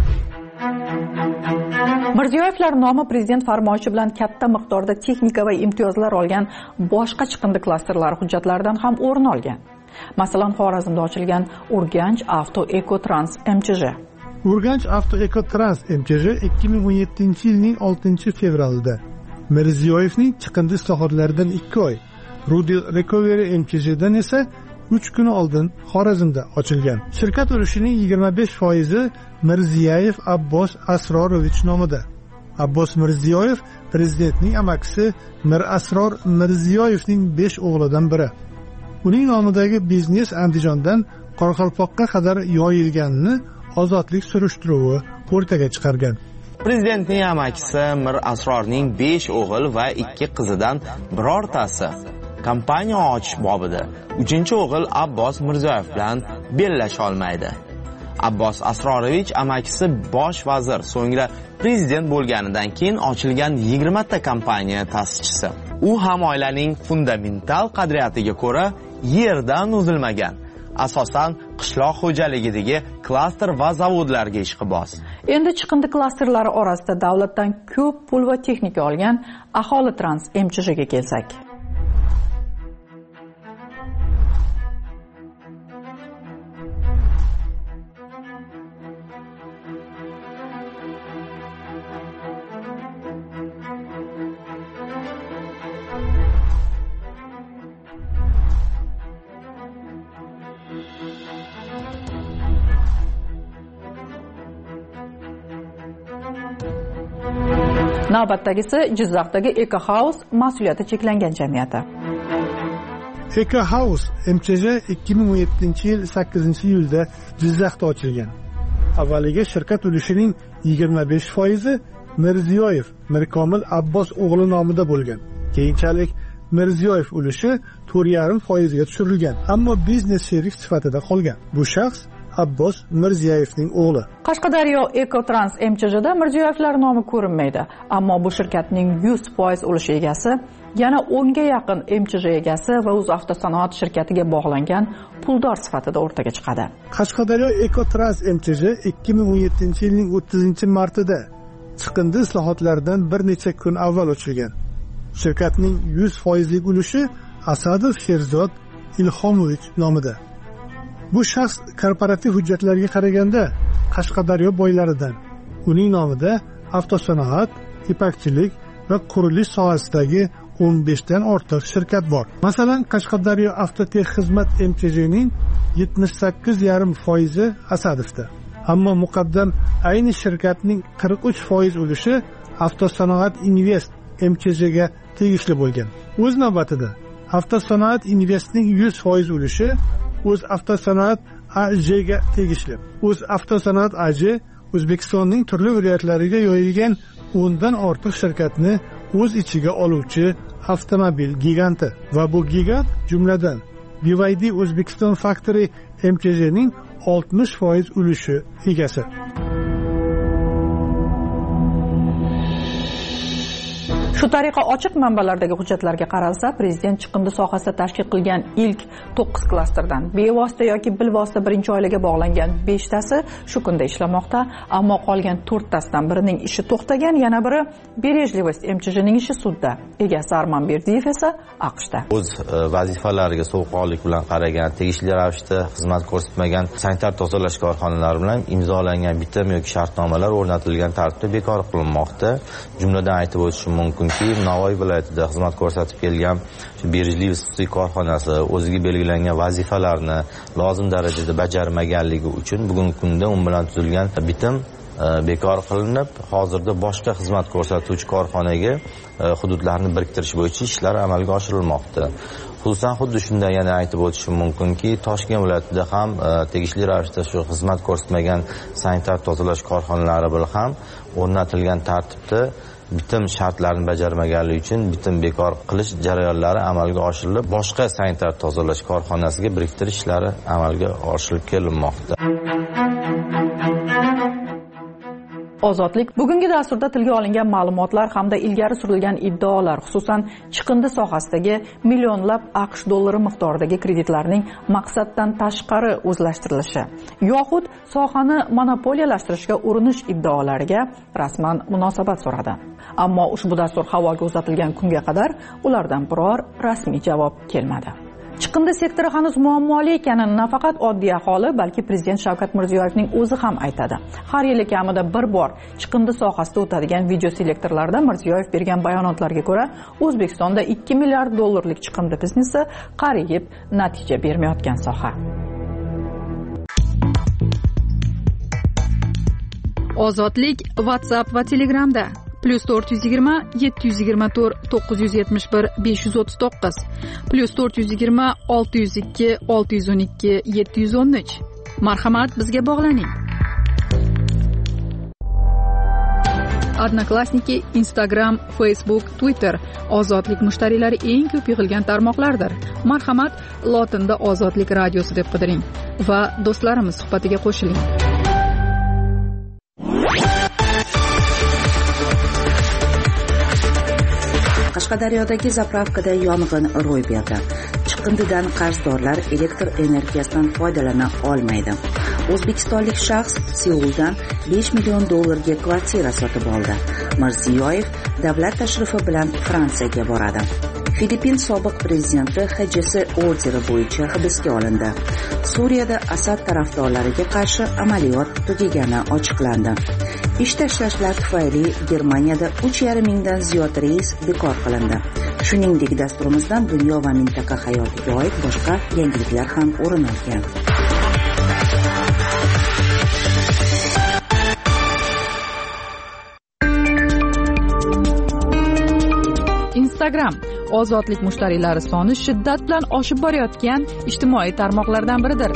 Mirziyoyevlar nomi prezident farmoyishi bilan katta miqdorda texnika va imtiyozlar olgan boshqa chiqindi klasterlari hujjatlaridan ham o'rin olgan. Masalan, Xorazmda ochilgan Urganch Avto Ecotrans M Ch J. Urganch Avto Ecotrans M Ch J ikki ming o'n yettinchi yilning oltinchi fevralida Mirziyoyevning chiqindi islohotlaridan ikki oy Rudil Recovery M K J'dan esa uch kun oldin Xorazmda ochilgan. Shirkat ulushining yigirma besh foizi Mirziyoyev Abbos Asrorovich nomida. Abbos Mirziyoyev prezidentning amakisi Mir Asror Mirziyoyevning besh o'g'lidan biri. Uning nomidagi biznes Andijondan Qoraqalpoqqa qadar yoyilganini ozodlik surishtiruvi o'rtaga chiqargan. Prezidentning amakisi Mir Asrorning besh o'g'il va ikki qizidan birortasi kompaniya ochish bobida uchinchi o'g'il Abbos Mirziyoyev bilan bellasha olmaydi. Abbos Asrorovich amakisi bosh vazir, so'ngra prezident bo'lganidan keyin ochilgan yigirma ta kompaniya ta'sischisi. U ham oilaning fundamental qadriyatiga ko'ra yerdan uzilmagan, asosan qishloq xo'jaligidagi klaster va zavodlarga ishqiboz. Endi chiqindi klasterlari orasida davlatdan ko'p pul va texnika olgan Aholi Trans M Ch J'ga kelsak. Navbatdagisi Jizzaxdagi Eco House mas'uliyati cheklangan jamiyati. Eco House M Ch J ikki ming o'n yettinchi yil sakkizinchi iyulda Jizzaxda ochilgan. Avvaliga shirkat ulushining yigirma besh foizi Mirziyoyev Mirkomil Abbos o'g'li nomida bo'lgan. Keyinchalik Mirziyoyev ulushi to'rt yarim foizga tushirilgan, ammo biznes sherik sifatida qolgan. Bu shaxs Abbos Mirziyoyevning o'g'li. Qashqadaryo Ecotrans M Ch J'da Mirziyoyevlar nomi ko'rinmaydi, ammo bu shirkatning yuz foiz ulushi egasi, yana o'nga yaqin M Ch J egasi va O'zavtosanoat shirkatiga bog'langan puldor sifatida o'rtaga chiqadi. Qashqadaryo Ecotrans M Ch J ikki ming o'n yettinchi yilning o'ttizinchi martida chiqindi islohotlaridan bir necha kun avval ochilgan. Shirkatning yuz foizlik ulushi Asadov Sherzod Ilhomovich nomida. Bu shaxs korporativ hujjatlarga qaraganda Qashqadaryo boylaridan. Uning nomida avtosanoat, ipakchilik va qurilish sohasidagi o'n beshdan ortiq shirkat bor. Masalan, Qashqadaryo Avtotex Xizmat M Ch J'ning yetmish sakkiz yarim foizi Asadovda. Ammo muqaddam ayni shirkatning qirq uch foiz ulushi Avtosanoat Invest M Ch J'ga tegishli bo'lgan. O'z navbatida Avtosanoat Investning yuz foiz ulushi O'z Avtosanoat A J'ga tegishli. O'z Avtosanoat A J O'zbekistonning turli viloyatlariga yoyilgan o'ndan ortiq shirkatni o'z ichiga oluvchi avtomobil giganti va bu gigant jumladan B Y D O'zbekiston Factory M Ch J'ning oltmish foiz ulushi egasi. Shu tariqa ochiq manbalardagi hujjatlarga qaralsa, prezident chiqindi sohasida tashkil qilgan ilk to'qqiz klasterdan bevosita yoki bilvosita birinchi oilaga bog'langan beshtasi shu kunda ishlamoqda, ammo qolgan to'rttasidan birining ishi to'xtagan, yana biri Berejlivost M Ch J'ning ishi sudda. Egasi Arman Berdiyev esa AQShda. O'z vazifalariga sovuqqonlik bilan qaragan, tegishli ravishda xizmat ko'rsatmagan sanitar tozalash korxonalari bilan imzolangan bitim yoki shartnomalar o'rnatilgan tartibda bekor qilinmoqda. Jumladan aytib o'tishim mumkin Navoiy viloyatida xizmat ko'rsatib kelgan Berejlivost xususiy korxonasi o'ziga belgilangan vazifalarni lozim darajada bajarmaganligi uchun bugungi kunda u bilan tuzilgan bitim bekor qilinib, hozirda boshqa xizmat ko'rsatuvchi korxonaga hududlarni birіктirish bo'yicha ishlar amalga oshirilmoqda. Xususan xuddi shunday yana aytib o'tishim mumkinki, Toshkent viloyatida ham tegishli ravishda shu xizmat ko'rsatmagan sanitar tozalash korxonalari bilan ham o'rnatilgan tartibda bitim shartlarini bajarmaganligi uchun bitim bekor qilish jarayonlari amalga oshirilib, boshqa sanitar tozalash korxonasiga biriktirish ishlari amalga oshirilib kelinmoqda. Ozodlik bugungi dasturda tilga olingan ma'lumotlar hamda ilgari surilgan iddaolar, xususan chiqindi sohasidagi millionlab AQSh dollari miqdoridagi kreditlarning maqsaddan tashqari o'zlashtirilishi yoxud sohani monopoliyalashtirishga urinish iddaolariga rasman munosabat so'radi. Ammo ushbu dastur havoga uzatilgan kunga qadar ulardan biror rasmiy javob kelmadi. chiqindi sektori hanuz muammoli ekanini nafaqat oddiy aholi, balki prezident Shavkat Mirziyoyevning o'zi ham aytadi. Har yili kamida bir bor chiqindi sohasida o'tadigan video selektorlarda Mirziyoyev bergan bayonotlarga ko'ra, O'zbekistonda ikki milliard dollarlik chiqindi biznesi qariyb natija bermayotgan soha. Ozodlik WhatsApp va Telegramda plus to'rt yuz yigirma yetti yuz yigirma to'rt to'qqiz yuz yetmish bir besh yuz o'ttiz to'qqiz plus to'rt yuz yigirma olti yuz ikki olti yuz o'n ikki yetti yuz o'n uch. Marhamat, bizga bog'laning. Odnoklassniki, Instagram, Facebook, Twitter ozodlik mushtariylari eng ko'p yig'ilgan tarmoqlardir. Marhamat, lotinda Ozodlik radiosi deb qidiring va do'stlarimiz suhbatiga qo'shiling. Qashqadaryodagi zapravkada yong'in ro'y berdi. Chiqindidan qarzdorlar elektr energiyasidan foydalana olmaydi. O'zbekistonlik shaxs Seuldan besh million dollarga kvartira sotib oldi. Mirziyoyev davlat tashrifi bilan Fransiyaga boradi. Filippin sobiq prezidenti H J S orderi bo'yicha hibsga olindi. Suriyada Asad tarafdorlariga qarshi amaliyot tugagani ochiqlandi. Ish tashlashlar tufayli Germaniyada uch yarim mingdan ziyod reys bekor qilindi. Shuningdek, dasturimizdan dunyo va mintaqa hayotiga oid boshqa yangiliklar ham o'rin olgan. Instagram ozodlik mushtariylari soni shiddat bilan oshib borayotgan ijtimoiy tarmoqlardan biridir.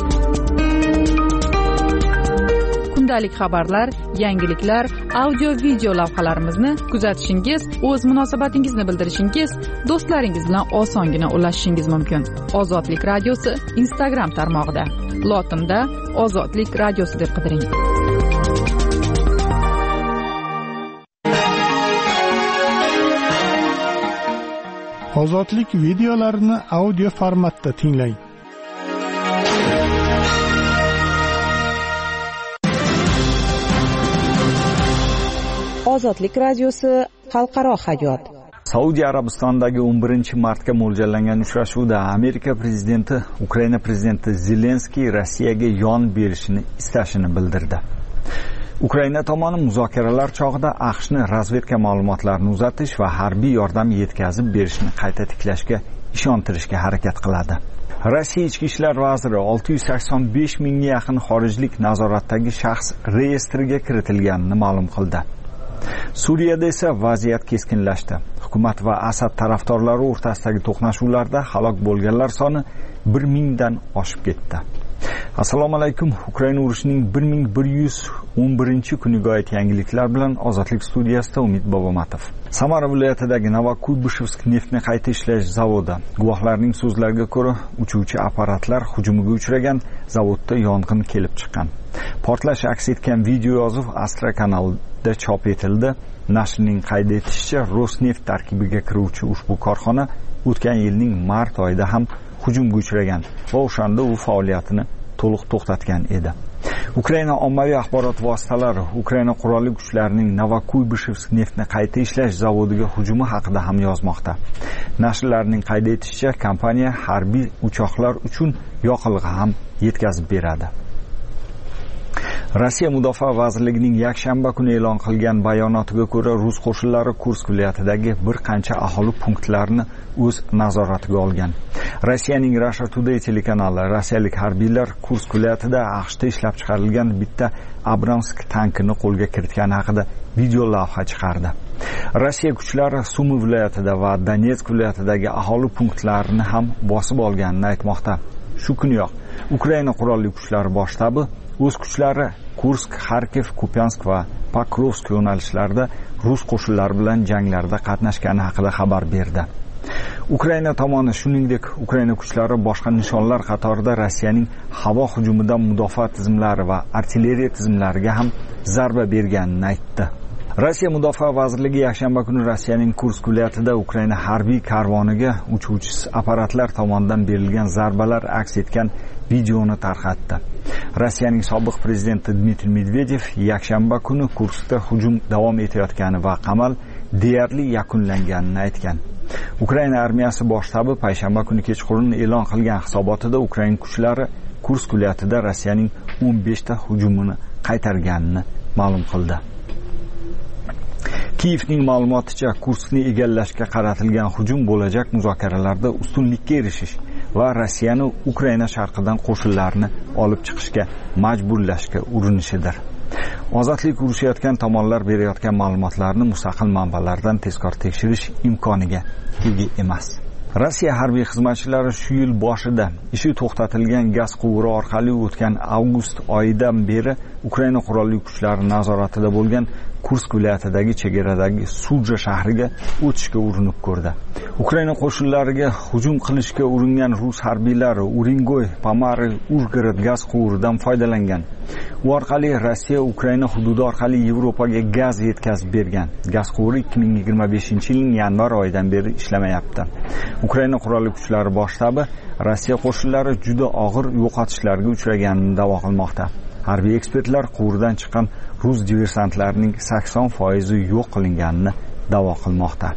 Kundalik xabarlar, yangiliklar, audio video lavhalarimizni kuzatishingiz, o'z munosabatingizni bildirishingiz, do'stlaringiz bilan osongina ulashishingiz mumkin. Ozodlik radiosi Instagram tarmog'ida. Lotinda Ozodlik radiosi deb qidiring. Ozodlik videolarini audio formatda tinglang. Ozodlik radiosi xalqaro hayot. Saudiya Arabistonidagi o'n birinchi martga mo'ljallangan uchrashuvda Amerika prezidenti Ukraina prezidenti Zelenskiy Rossiyaga yon berishini istashini bildirdi. Ukraina tomoni muzokaralar chog'ida AQShni razvedka ma'lumotlarini uzatish va harbiy yordam yetkazib berishni qayta tiklashga ishontirishga harakat qiladi. Rossiya ichki ishlar vaziri olti yuz sakson besh mingga yaqin xorijlik nazoratdagi shaxs reyestriga kiritilganini ma'lum qildi. Suriyada esa vaziyat keskinlashdi. Hukumat va Asad tarafdorlari o'rtasidagi to'qnashuvlarda halok bo'lganlar soni bir mingdan oshib ketdi. Assalomu alaykum. Ukraina urushining bir ming bir yuz o'n birinchi kuniga oid yangiliklar bilan Ozodlik studiyasida Umid Bobomatov. Samara viloyatidagi Novokuybishevsk neftni qayta ishlash zavodi guvohlarning so'zlariga ko'ra uchuvchi apparatlar hujumiga uchragan zavodda yong'in kelib chiqqan. Portlash aks etgan video yozuv Astra kanalida chop etildi. Nashrning qayd etishicha, Rosneft tarkibiga kiruvchi ushbu korxona o'tgan yilning mart oyida ham hujumga uchragan va o'shanda u faoliyatini to'liq to'xtatgan edi. Ukraina ommaviy axborot vositalari Ukraina qurolli kuchlarining Novokuybishevsk neftni qayta ishlash zavodiga hujumi haqida ham yozmoqda. Nashrlarning qayd etishicha, kompaniya harbiy uchoqlar uchun yoqilg'i ham yetkazib beradi. Rossiya Mudofaa vazirligining yakshanba kuni e'lon qilgan bayonotiga ko'ra, rus qo'shinlari Kursk viloyatidagi bir qancha aholi punktlarini o'z nazoratiga olgan. Rossiyaning Russia Today telekanali rossiyalik harbiylar Kursk viloyatida AQShda ishlab chiqarilgan bitta Abramsk tankini qo'lga kiritgani haqida video lavha chiqardi. Rossiya kuchlari Sumi viloyatida va Donetsk viloyatidagi aholi punktlarini ham bosib olganini aytmoqda. Shu kuniyoq Ukraina qurolli kuchlari bosh shtabi o'z kuchlari Kursk, Kharkiv, Kupiansk va Pokrovsk yo'nalishlarida rus qo'shinlari bilan janglarda qatnashgani haqida xabar berdi. Ukraina tomoni shuningdek Ukraina kuchlari boshqa nishonlar qatorida Rossiyaning havo hujumidan mudofaa tizimlari va artilleriya tizimlariga ham zarba berganini aytdi. Rossiya Mudofaa vazirligi yakshanba kuni Rossiyaning Kursk viloyatida Ukraina harbiy karvoniga uchuvchi apparatlar tomonidan berilgan zarbalar aks etgan videoni tarqatdi. Rossiyaning sobiq prezidenti Dmitriy Medvedev yakshanba kuni Kurskda hujum davom etayotgani va qamal deyarli yakunlanganini aytgan. Ukraina armiyasi bosh shtabi payshanba kuni kechqurun e'lon qilgan hisobotida Ukraina kuchlari Kursk viloyatida Rossiyaning o'n beshta hujumini qaytarganini ma'lum qildi. Kiyevning ma'lumoticha, Kurskni egallashga qaratilgan hujum bo'lajak muzokaralarda ustunlikka erishish va Rossiyani Ukraina sharqidan qo'shinlarni olib chiqishga majburlashga urinishidir. Ozodlik urushayotgan tomonlar berayotgan ma'lumotlarni mustaqil manbalardan tezkor tekshirish imkoniga ega emas. Rossiya harbiy xizmatchilari shu yil boshida ishi to'xtatilgan gaz quvuri orqali o'tgan avgust oyidan beri Ukraina qurolli kuchlari nazoratida bo'lgan Kursk viloyatidagi chegaradagi Suja shahriga o'tishga urinib ko'rdi. Ukraina qo'shinlariga hujum qilishga uringan rus harbiylari Urengoy, Pomari, Urgorod gaz quvuridan foydalangan. U orqali Rossiya Ukraina hududi orqali Yevropaga gaz yetkazib bergan. Gaz quvuri ikki ming yigirma beshinchi yilning yanvar oyidan beri ishlamayapti. Ukraina qurolli kuchlari bosh shtabi Rossiya qo'shinlari juda og'ir yo'qotishlarga uchraganini da'vo qilmoqda. Harbiy ekspertlar quvurdan chiqqan rus diversantlarining sakson foizi yo'q qilinganini da'vo qilmoqda.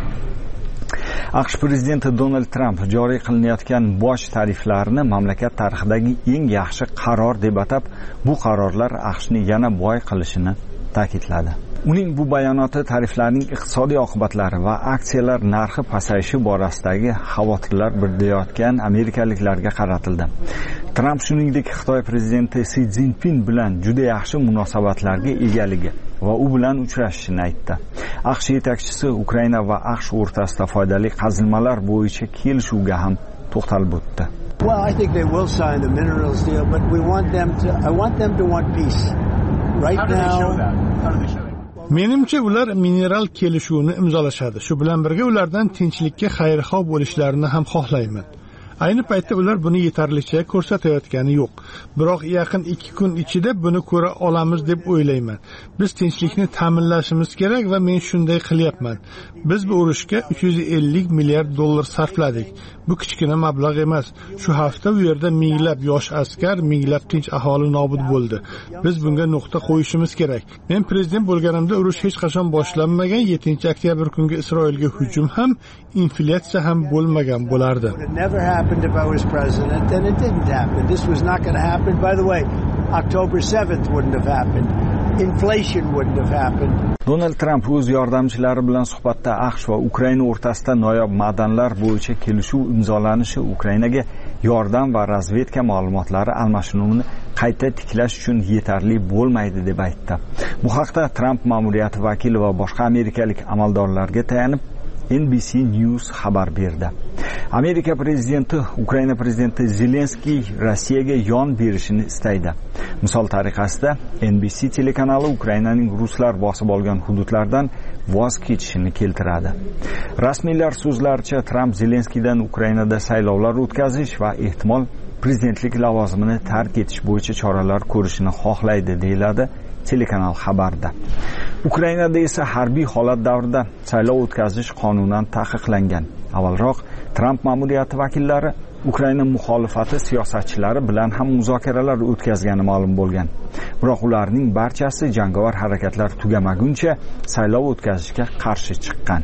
AQSh prezidenti Donald Trump joriy qilinayotgan boj tariflarini mamlakat tarixidagi eng yaxshi qaror deb atab, bu qarorlar AQShni yana boy qilishini ta'kidladi. Uning bu bayonoti tariflarning iqtisodiy oqibatlari va aksiyalar narxi pasayishi borasidagi xavotirlar bildirayotgan amerikaliklarga qaratildi. Trump shuningdek Xitoy prezidenti Si Szinpin bilan juda yaxshi munosabatlarga egaligi va u bilan uchrashishini aytdi. AQSh yetakchisi Ukraina va AQSh o'rtasida foydali qazilmalar bo'yicha kelishuvga ham to'xtalib o'tdi. Well, I think they will sign the minerals deal, but we want them to I want them to want peace. Right now. How do they show that? Menimcha ular mineral kelishuvni imzolashadi. Shu bilan birga ulardan tinchlikka xayrixoh bo'lishlarini ham xohlayman. Ayni paytda ular buni yetarlicha ko'rsatayotgani yo'q. Biroq yaqin ikki kun ichida buni ko'ra olamiz deb o'ylayman. Biz tinchlikni ta'minlashimiz kerak va men shunday qilyapman. Biz bu urushga uch yuz ellik milliard dollar sarfladik. Bu kichkina mablag' emas. Shu hafta u yerda minglab yosh askar, minglab tinch aholi nobud bo'ldi. Biz bunga nuqta qo'yishimiz kerak. Men prezident bo'lganimda urush hech qachon boshlanmagan. yettinchi oktyabr kungi Isroilga hujum ham, inflyatsiya ham bo'lmagan bo'lardi. Happened if I was president, then it didn't happen. This was not going to happen. By the way, October seventh wouldn't have happened. Inflation wouldn't have happened. Donald Trump o'z yordamchilari bilan suhbatda AQSh va Ukraina o'rtasida noyob ma'danlar bo'yicha kelishuv imzolanishi Ukrainaga yordam va razvedka ma'lumotlari almashinuvini qayta tiklash uchun yetarli bo'lmaydi deb aytdi. Bu haqda Trump ma'muriyati vakili va boshqa amerikalik amaldorlarga tayanib N B C News xabar berdi. Amerika prezidenti Ukraina prezidenti Zelenskiy Rossiyaga yon berishini istaydi. Misol tariqasida N B C telekanali Ukrainaning ruslar bosib olgan hududlardan voz kechishini keltiradi. Rasmiylar so'zlaricha Trump Zelenskiydan Ukrainada saylovlar o'tkazish va ehtimol prezidentlik lavozimini tark etish bo'yicha choralar ko'rishini xohlaydi, deyiladi telekanal xabarda. Ukrainada esa harbiy holat davrida saylov o'tkazish qonunan taqiqlangan. Avvalroq Trump ma'muriyati vakillari Ukraina muxolifati siyosatchilari bilan ham muzokaralar o'tkazgani ma'lum bo'lgan. Biroq ularning barchasi jangovar harakatlar tugamaguncha saylov o'tkazishga qarshi chiqqan.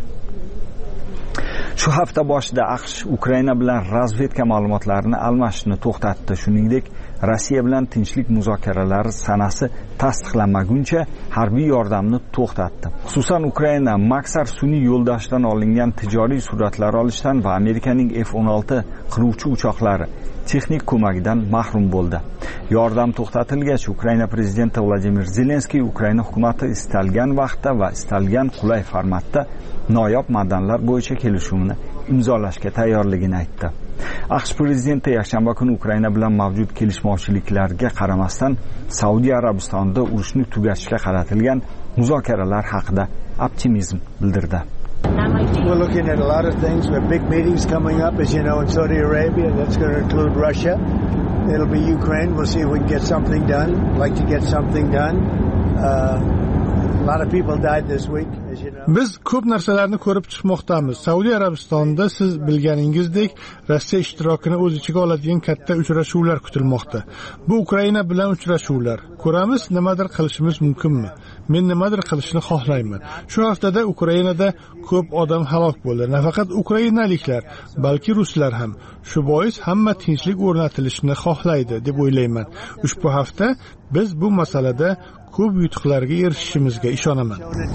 Shu hafta boshida AQSh Ukraina bilan razvedka ma'lumotlarini almashishni to'xtatdi. Shuningdek, Rossiya bilan tinchlik muzokaralari sanasi tasdiqlanmaguncha harbiy yordamni to'xtatdi. Xususan, Ukraina Maksar sun'iy yo'ldoshdan olingan tijoriy suratlar olishdan va Amerikaning F o'n olti qiruvchi uchoqlari texnik ko'magidan mahrum bo'ldi. Yordam to'xtatilgach, Ukraina prezidenti Vladimir Zelenskiy Ukraina hukumati istalgan vaqtda va istalgan qulay formatda noyob ma'danlar bo'yicha kelishuvni imzolashga tayyorligini aytdi. AQSh prezidenti yakshanba kuni Ukraina bilan mavjud kelishmovchiliklarga qaramasdan Saudiya Arabistonida urushni tugatishga qaratilgan muzokaralar haqida optimizm bildirdi. We're looking at a lot of things. We have big meetings coming up, as you know, in Saudi Arabia. That's going to include Russia. It'll be Ukraine. We'll see if we can get something done. I'd like to get something done. Uh, a lot of people died this week. Biz ko'p narsalarni ko'rib chiqmoqdamiz. Saudiya Arabistonida siz bilganingizdek Rossiya ishtirokini o'z ichiga oladigan katta uchrashuvlar kutilmoqda. Bu Ukraina bilan uchrashuvlar. Ko'ramiz, nimadir qilishimiz mumkinmi? Men nimadir qilishni xohlayman. Shu haftada Ukrainada ko'p odam halok bo'ldi. Nafaqat ukrainaliklar, balki ruslar ham. Shu bois hamma tinchlik o'rnatilishini xohlaydi deb o'ylayman. Ushbu hafta biz bu masalada ko'p yutuqlarga erishishimizga ishonaman.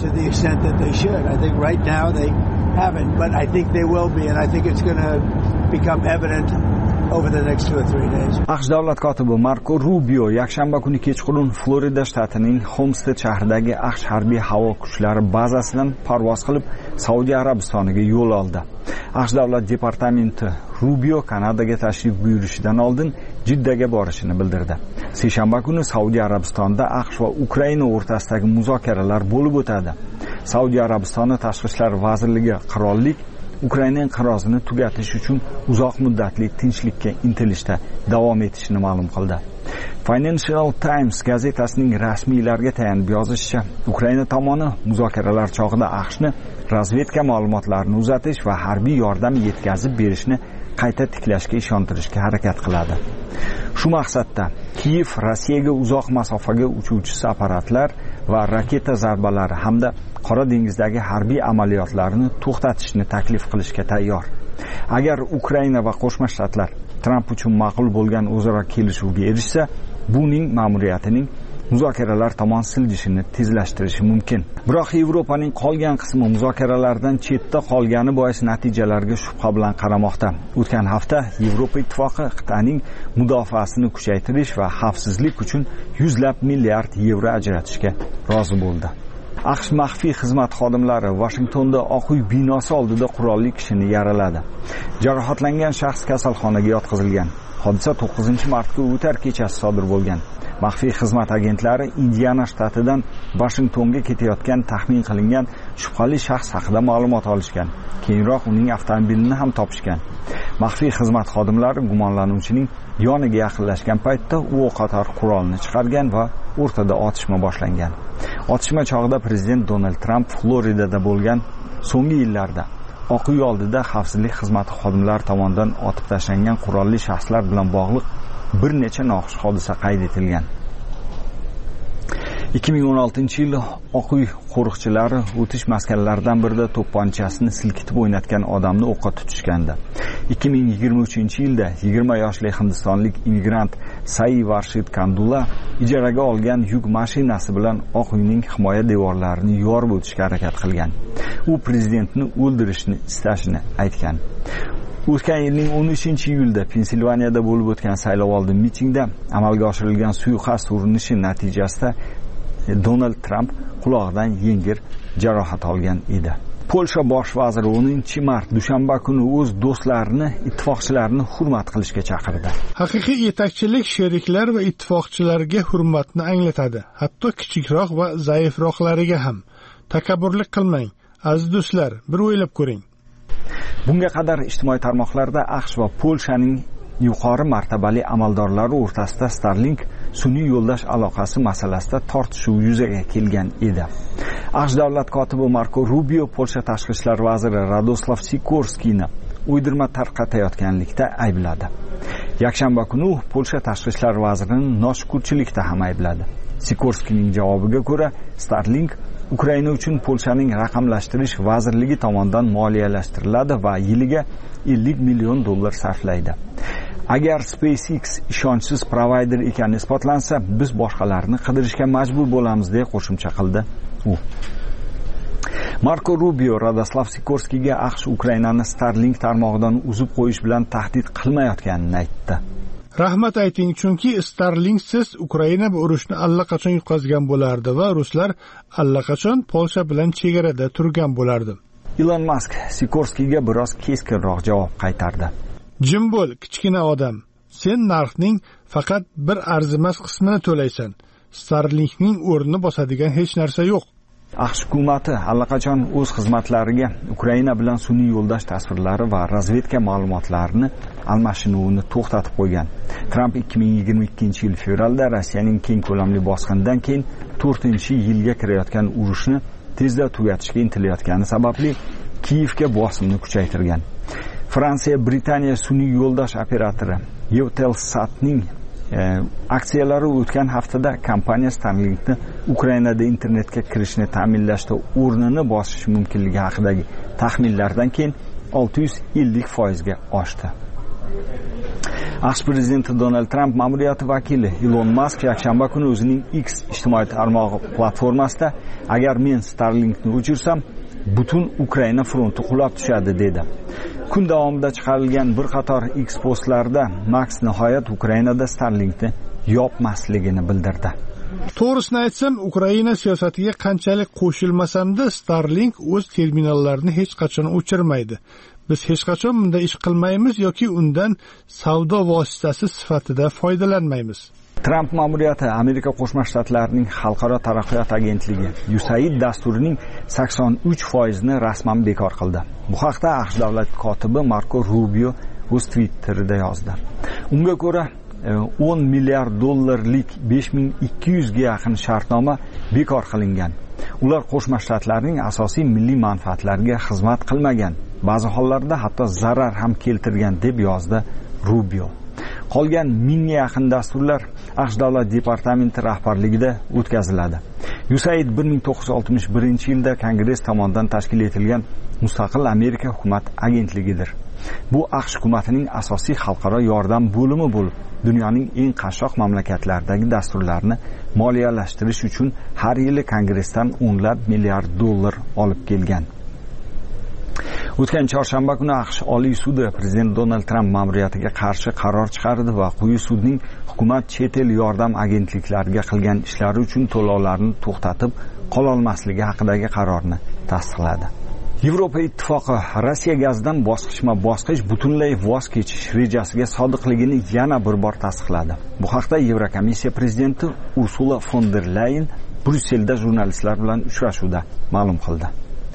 aqsh davlat kotibi Marko Rubio yakshanba kuni kechqurun Florida shtatining Homestead shahridagi aqsh harbiy havo kuchlari bazasidan parvoz qilib Saudiya Arabistoniga yo'l oldi. aqsh davlat departamenti Rubio Kanadaga tashrif buyurishidan oldin Jiddaga borishini bildirdi. Seshanba kuni Saudiya Arabistonida aqsh va Ukraina o'rtasidagi muzokaralar bo'lib o'tadi. Saudiya Arabistoni tashqi ishlar vazirligi qirollik Ukraina inqirozini tugatish uchun uzoq muddatli tinchlikka intilishda davom etishini ma'lum qildi. Financial Times gazetasining rasmiylarga tayanib yozishicha, Ukraina tomoni muzokaralar chog'ida aqshni razvedka ma'lumotlarini uzatish va harbiy yordam yetkazib berishni qayta tiklashga ishontirishga harakat qiladi. Shu maqsadda Kiyev Rossiyaga uzoq masofaga uchuvchi apparatlar va raketa zarbalari hamda Qora dengizdagi harbiy amaliyotlarni to'xtatishni taklif qilishga tayyor. Agar Ukraina va Qo'shma Shtatlar Tramp uchun ma'qul bo'lgan o'zaro kelishuvga erishsa, buning ma'muriyatining muzokaralar tomon siljishini tezlashtirishi mumkin. Biroq Yevropaning qolgan qismi muzokaralardan chetda qolgani bois natijalarga shubha bilan qaramoqda. O'tgan hafta Yevropa ittifoqi qit'aning mudofaasini kuchaytirish va xavfsizlik uchun yuzlab milliard yevro ajratishga rozi bo'ldi. aqsh maxfiy xizmat xodimlari Washingtonda Oq uy binosi oldida qurolli kishini yaraladi. Jarohatlangan shaxs kasalxonaga yotqizilgan. Hodisa to'qqizinchi martga o'tar kechasi sodir bo'lgan. Maxfiy xizmat agentlari Indiana shtatidan Washingtonga ketayotgan taxmin qilingan shubhali shaxs haqida ma'lumot olishgan. Keyinroq uning avtomobilini ham topishgan. Maxfiy xizmat xodimlari gumonlanuvchining yoniga yaqinlashgan paytda u o'qotar qurolni chiqargan va o'rtada otishma boshlangan. Otishma chog'ida prezident Donald Trump Floridada bo'lgan. So'nggi yillarda Oq uy oldida xavfsizlik xizmati xodimlari tomonidan otib tashlangan qurolli shaxslar bilan bog'liq bir necha noxush hodisa qayd etilgan. ikki ming o'n oltinchi yil Oq uy qo'riqchilari o'tish maskanlaridan birida to'pponchasini silkitib o'ynatgan odamni o'qqa tutishgandi. ikki ming yigirma uchinchi yilda yigirma yoshli hindistonlik immigrant Sai Varshid Kandula ijaraga olgan yuk mashinasi bilan Oq uyning himoya devorlarini yorib o'tishga harakat qilgan. U prezidentni o'ldirishni istashini aytgan. O'tgan yilning o'n uchinchi iyulda Pensilvaniyada bo'lib o'tgan saylovoldi mitingda amalga oshirilgan suiqasd urinishi natijasida Donald Trump qulog'idan yengil jarohat olgan edi. Polsha bosh vaziri o'ninchi mart dushanba kuni o'z do'stlarini, ittifoqchilarini hurmat qilishga chaqirdi. Haqiqiy yetakchilik sheriklar va ittifoqchilarga hurmatni anglatadi, hatto kichikroq va zaifroqlariga ham. Takabburlik qilmang, aziz do'stlar, bir o'ylab ko'ring. Bunga qadar ijtimoiy tarmoqlarda aqsh va Polshaning yuqori martabali amaldorlari o'rtasida Starlink sun'iy yo'ldosh aloqasi masalasida tortishuv yuzaga kelgan edi. aqsh davlat kotibi Marko Rubio Polsha tashqi ishlar vaziri Radoslav Sikorskiyni uydirma tarqatayotganlikda aybladi. Yakshanba kuni u Polsha tashqi ishlar vazirini noshukurchilikda ham aybladi. Sikorskiyning javobiga ko'ra, Starlink Ukraina uchun Polshaning raqamlashtirish vazirligi tomonidan moliyalashtiriladi va yiliga ellik million dollar sarflaydi. Agar SpaceX ishonchsiz provayder ekani isbotlansa, biz boshqalarni qidirishga majbur bo'lamiz deb qo'shimcha qildi u. Marko Rubio Radoslav Sikorskiyga aqsh Ukrainani Starlink tarmog'idan uzib qo'yish bilan tahdid qilmayotganini aytdi. Rahmat ayting, chunki Starlinksiz Ukraina bu urushni allaqachon yutqazgan bo'lardi va ruslar allaqachon Polsha bilan chegarada turgan bo'lardi. Elon Musk Sikorskiyga biroz keskinroq javob qaytardi. Jim bo'l, kichkina odam. Sen narxning faqat bir arzimas qismini to'laysan. Starlinkning o'rnini bosadigan hech narsa yo'q. Aqsh hukumati allaqachon o'z xizmatlariga Ukraina bilan sun'iy yo'ldosh tasvirlari va razvedka ma'lumotlarini almashinuvini to'xtatib qo'ygan. Trump ikki ming yigirma ikkinchi yil fevralda Rossiyaning keng ko'lamli bosqinidan keyin to'rtinchi yilga kirayotgan urushni tezda tugatishga intilayotgani sababli Kiyevga bosimni kuchaytirgan. Fransiya Britaniya sun'iy yo'ldosh operatori Eutelsatning e, aksiyalari o'tgan haftada kompaniya Starlinkni Ukrainada internetga kirishni ta'minlashda o'rnini bosish mumkinligi haqidagi taxminlardan keyin olti yuz ellik foizga oshdi. AQSh prezidenti Donald Trump ma'muriyati vakili Elon Musk yakshanba kuni o'zining X ijtimoiy tarmog'i platformasida agar men Starlinkni o'chirsam, butun Ukraina fronti qulab tushadi dedi. Kun davomida chiqarilgan bir qator X postlarda Max nihoyat Ukrainada Starlinkni yopmasligini bildirdi. To'g'risini aytsam, Ukraina siyosatiga qanchalik qo'shilmasamda, Starlink o'z terminallarini hech qachon o'chirmaydi. Biz hech qachon bunday ish qilmaymiz yoki undan savdo vositasi sifatida foydalanmaymiz. Trump ma'muriyati Amerika Qo'shma Shtatlarining Xalqaro taraqqiyot agentligi U S A I D dasturining sakson uch foizini rasman bekor qildi. Bu haqda AQSh davlat kotibi Marco Rubio o'z Twitterida yozdi. Unga ko'ra o'n milliard dollarlik besh ming ikki yuz ga yaqin shartnoma bekor qilingan. Ular Qo'shma Shtatlarning asosiy milliy manfaatlariga xizmat qilmagan, ba'zi hollarda hatto zarar ham keltirgan deb yozdi Rubio. Qolgan mingga yaqin dasturlar AQSh davlat departamenti rahbarligida o'tkaziladi. U S A I D bir ming to'qqiz yuz oltmish birinchi yilda Kongress tomonidan tashkil etilgan mustaqil Amerika hukumat agentligidir. Bu AQSh hukumatining asosiy xalqaro yordam bo'limi bo'lib, dunyoning eng qashshoq mamlakatlaridagi dasturlarni moliyalashtirish uchun har yili Kongressdan o'nlab milliard dollar olib kelgan. O'tgan chorshanba kuni AQSh Oliy sudi prezident Donald Trump ma'muriyatiga qarshi qaror chiqardi va quyi sudning hukumat chet el yordam agentliklariga qilgan ishlari uchun to'lovlarni to'xtatib qola olmasligi haqidagi qarorni tasdiqladi. Yevropa ittifoqi Rossiya gazidan bosqichma-bosqich butunlay voz kechish rejasiga sodiqligini yana bir bor tasdiqladi. Bu haqda Yevrokomissiya prezidenti Ursula von der Leyen Bryusselda jurnalistlar bilan uchrashuvda ma'lum qildi.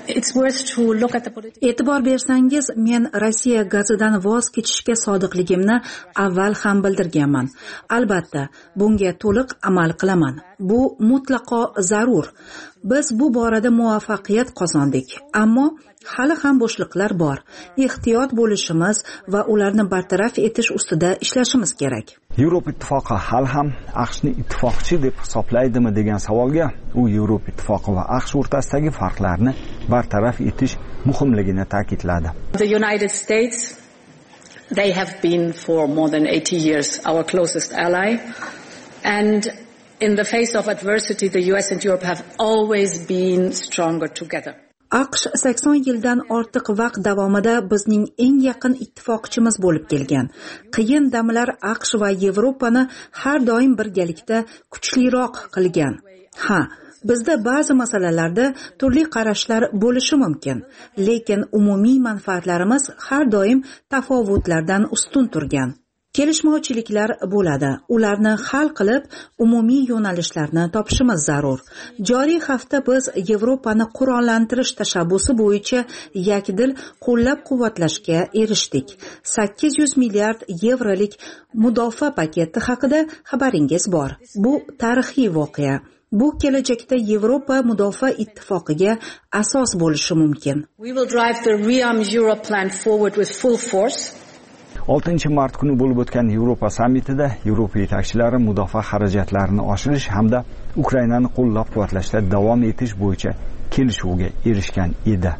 E'tibor bersangiz, men Rossiya gazidan voz kechishga sodiqligimni avval ham bildirganman. Albatta, bunga to'liq amal qilaman. Bu mutlaqo zarur. Biz bu borada muvaffaqiyat qozondik, ammo hali ham bo'shliqlar bor. Ehtiyot bo'lishimiz va ularni bartaraf etish ustida ishlashimiz kerak. Yevropa ittifoqi hali ham AQShni ittifoqchi deb hisoblaydimi degan savolga u Yevropa ittifoqi va AQSh o'rtasidagi farqlarni bartaraf etish muhimligini ta'kidladi. The United States, they have been for more than eighty years our closest ally, and in the face of adversity the U S and Europe have always been stronger together. AQSh sakson yildan ortiq vaqt davomida bizning eng yaqin ittifoqchimiz bo'lib kelgan. Qiyin damlar AQSh va Yevropani har doim birgalikda kuchliroq qilgan. Ha, bizda ba'zi masalalarda turli qarashlar bo'lishi mumkin, lekin umumiy manfaatlarimiz har doim tafovutlardan ustun turgan. Kelishmovchiliklar bo'ladi. Ularni hal qilib, umumiy yo'nalishlarni topishimiz zarur. Joriy hafta biz Yevropani qurollantirish tashabbusi bo'yicha yakdil qo'llab-quvvatlashga erishdik. sakkiz yuz milliard yevrolik mudofaa paketi haqida xabaringiz bor. Bu tarixiy voqea. Bu kelajakda Yevropa mudofaa ittifoqiga asos bo'lishi mumkin. We will drive the Rearm Europe plan forward with full force. oltinchi mart kuni bo'lib o'tgan Yevropa sammitida Yevropa yetakchilari mudofaa xarajatlarini oshirish hamda Ukrainani qo'llab-quvvatlashda davom etish bo'yicha kelishuvga erishgan edi.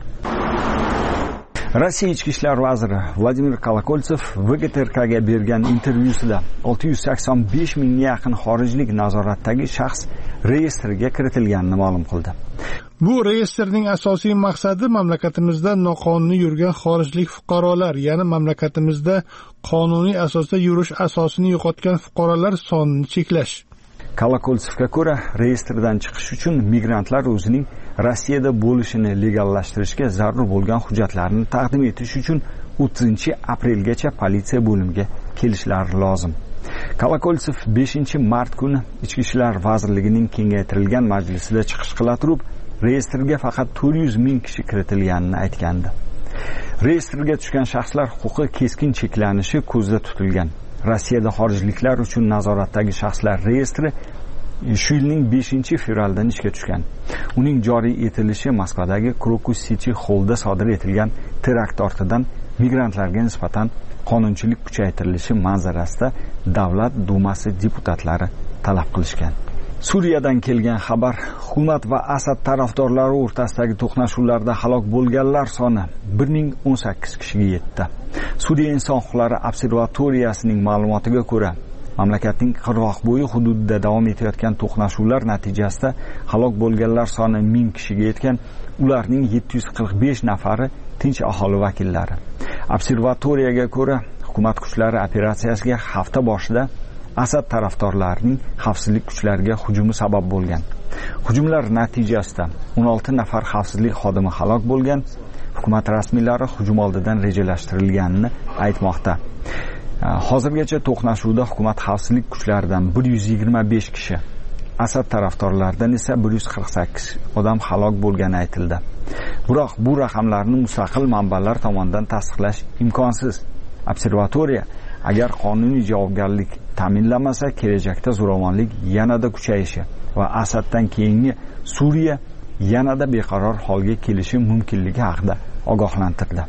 Rossiya ichki ishlar vaziri Vladimir Kolokoltsev V G T R K'ga bergan intervyusida olti yuz sakson besh mingga yaqin xorijlik nazoratdagi shaxs reyestrga kiritilganini ma'lum qildi. Bu reyestrning asosiy maqsadi mamlakatimizda noqonuniy yurgan xorijlik fuqarolar, ya'ni mamlakatimizda qonuniy asosda yurish asosini yo'qotgan fuqarolar sonini cheklash. Kolokoltsevga ko'ra, reyestrdan chiqish uchun migrantlar o'zining Rossiyada bo'lishini legallashtirishga zarur bo'lgan hujjatlarni taqdim etish uchun o'ttizinchi aprelgacha politsiya bo'limiga kelishlari lozim. Kolokoltsev beshinchi mart kuni Ichki ishlar vazirligining kengaytirilgan majlisida chiqish qila turib, reyestrga faqat to'rt yuz ming kishi kiritilganini aytgandi. Reyestrga tushgan shaxslar huquqi keskin cheklanishi ko'zda tutilgan. Rossiyada xorijliklar uchun nazoratdagi shaxslar reyestri shu yilning beshinchi fevralidan ishga tushgan. Uning joriy etilishi Moskvadagi Crocus City Hallda sodir etilgan terakt ortidan migrantlarga nisbatan qonunchilik kuchaytirilishi manzarasida Davlat Dumasi deputatlari talab qilishgan. Suriyadan kelgan xabar: hukumat va Asad tarafdorlari o'rtasidagi to'qnashuvlarda halok bo'lganlar soni bir ming o'n sakkiz kishiga yetdi. Suriya inson huquqlari observatoriyasining ma'lumotiga ko'ra, mamlakatning qirg'oqbo'yi hududida davom etayotgan to'qnashuvlar natijasida halok bo'lganlar soni ming kishiga yetgan. Ularning yetti yuz qirq besh nafari tinch aholi vakillari. Observatoriyaga ko'ra, hukumat kuchlari operatsiyasiga hafta boshida Asad tarafdorlarining xavfsizlik kuchlariga hujumi sabab bo'lgan. Hujumlar natijasida o'n olti nafar xavfsizlik xodimi halok bo'lgan. Hukumat rasmiylari hujum oldidan rejalashtirilganini aytmoqda. Hozirgacha to'qnashuvda hukumat xavfsizlik kuchlaridan bir yuz yigirma besh kishi, Asad tarafdorlaridan esa bir yuz qirq sakkiz odam halok bo'lgani aytildi. Biroq bu raqamlarni mustaqil manbalar tomonidan tasdiqlash imkonsiz. Observatoriya agar qonuniy javobgarlik ta'minlanmasa, kelajakda zo'ravonlik yanada kuchayishi va Asaddan keyingi Suriya yanada beqaror holga kelishi mumkinligi haqida ogohlantirdi.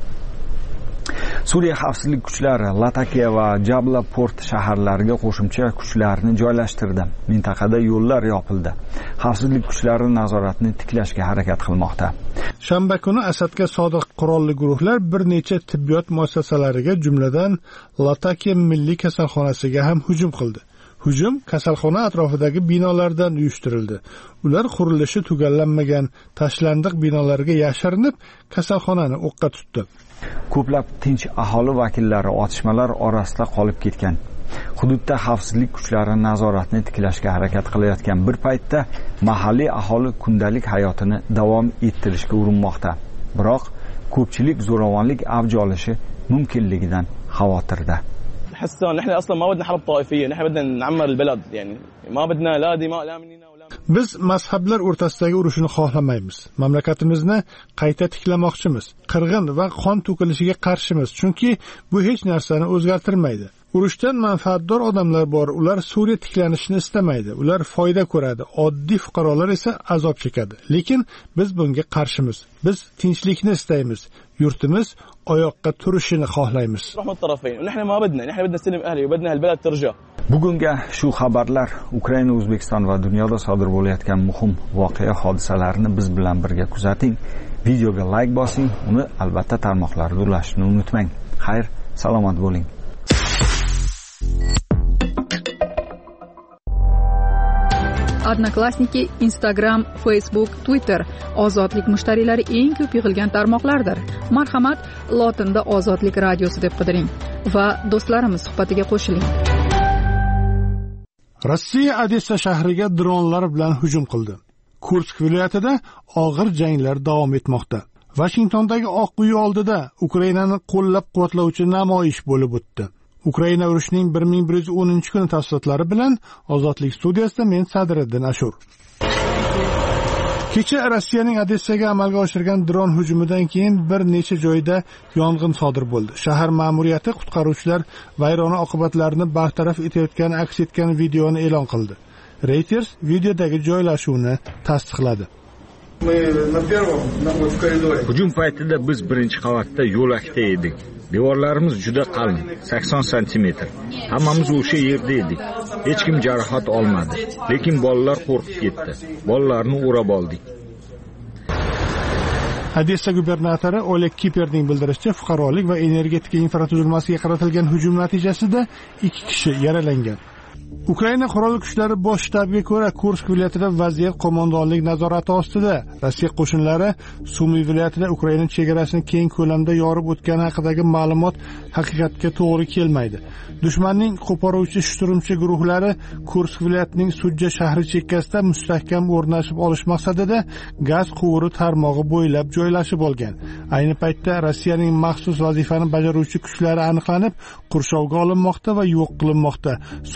Suriya xavfsizlik kuchlari Latakiya va Jabla port shaharlariga qo'shimcha kuchlarni joylashtirdi. Mintaqada yo'llar yopildi. Xavfsizlik kuchlari nazoratni tiklashga harakat qilmoqda. Shanba kuni Asadga sodiq qurolli guruhlar bir necha tibbiyot muassasalariga, jumladan Latakiya milliy kasalxonasiga ham hujum qildi. Hujum kasalxona atrofidagi binolardan uyushtirildi. Ular qurilishi tugallanmagan tashlandiq binolarga yashirinib, kasalxonani o'qqa tutdi. Ko'plab tinch aholi vakillari otishmalar orasida qolib ketgan. Hududda xavfsizlik kuchlari nazoratni tiklashga harakat qilayotgan bir paytda mahalliy aholi kundalik hayotini davom ettirishga urinmoqda. Biroq ko'pchilik zo'ravonlik avj olishi mumkinligidan xavotirda. حسنا نحن اصلا ما بدنا حرب طائفيه، نحن بدنا نعمر البلد، يعني ما بدنا لا دماء لا مننا ولا. Biz mazhablar o'rtasidagi urushni xohlamaymiz. Mamlakatimizni qayta tiklamoqchimiz. Qirg'in va qon to'kilishiga qarshimiz, chunki bu hech narsani o'zgartirmaydi. Urushdan manfaatdor odamlar bor, ular Suriya tiklanishini istamaydi. Ular foyda ko'radi, oddiy fuqarolar esa azob chekadi. Lekin biz bunga qarshimiz. Biz tinchlikni istaymiz. Yurtimiz oyoqqa turishini xohlaymiz. Bugunga shu xabarlar Ukraina, O'zbekiston va dunyoda sodir bo'layotgan muhim voqea hodisalarini biz bilan birga kuzating. Videoga like bosing, uni albatta tarmoqlarda ulashishni unutmang. Xayr, salomat bo'ling. Odnoklassniki, Instagram, Facebook, Twitter ozodlik mushtariylari eng ko'p yig'ilgan tarmoqlardir. Marhamat, lotinda Ozodlik radiosi deb qidiring va do'stlarimiz suhbatiga qo'shiling. Rossiya Odessa shahriga dronlar bilan hujum qildi. Kursk viloyatida og'ir janglar davom etmoqda. Washingtondagi Oq uy oldida Ukrainani qo'llab-quvvatlovchi namoyish bo'lib o'tdi. Ukraina urushining bir ming bir yuz o'ninchi kuni tafsilotlari bilan Ozodlik studiyasida men Sadriddin Ashur. Kecha Rossiyaning Odessaga amalga oshirgan dron hujumidan keyin bir necha joyda yong'in sodir bo'ldi. Shahar ma'muriyati qutqaruvchilar vayrona oqibatlarini bartaraf etayotgani aks etgan videoni e'lon qildi. Reuters videodagi joylashuvni tasdiqladi. Hujum paytida biz birinchi qavatda yo'lakda edik. Devorlarimiz juda qalin, sakson santimetr. Hammamiz o'sha yerda edik. Hech kim jarohat olmadi, lekin bolalar qo'rqib ketdi. Bolalarni o'rab oldik. Odessa gubernatori Oleg Kiperning bildirishicha, fuqarolik va energetika infratuzilmasiga qaratilgan hujum natijasida ikki kishi yaralangan. Ukraina qurolli kuchlari bosh shtabiga ko'ra, Kursk viloyatida vaziyat qo'mondonlik nazorati ostida. Rossiya qo'shinlari Sumy viloyatida Ukraina chegarasini keng ko'lamda yorib o'tgani haqidagi ma'lumot haqiqatga to'g'ri kelmaydi. Dushmanning qo'poruvchi shturmchi guruhlari Kursk viloyatining Sudja shahri chekkasida mustahkam o'rnashib olish maqsadida gaz quvuri tarmog'i bo'ylab joylashib olgan. Ayni paytda Rossiyaning maxsus vazifani bajaruvchi kuchlari aniqlanib, qurshovga olinmoqda va yo'q qilinmoqda. Sudjada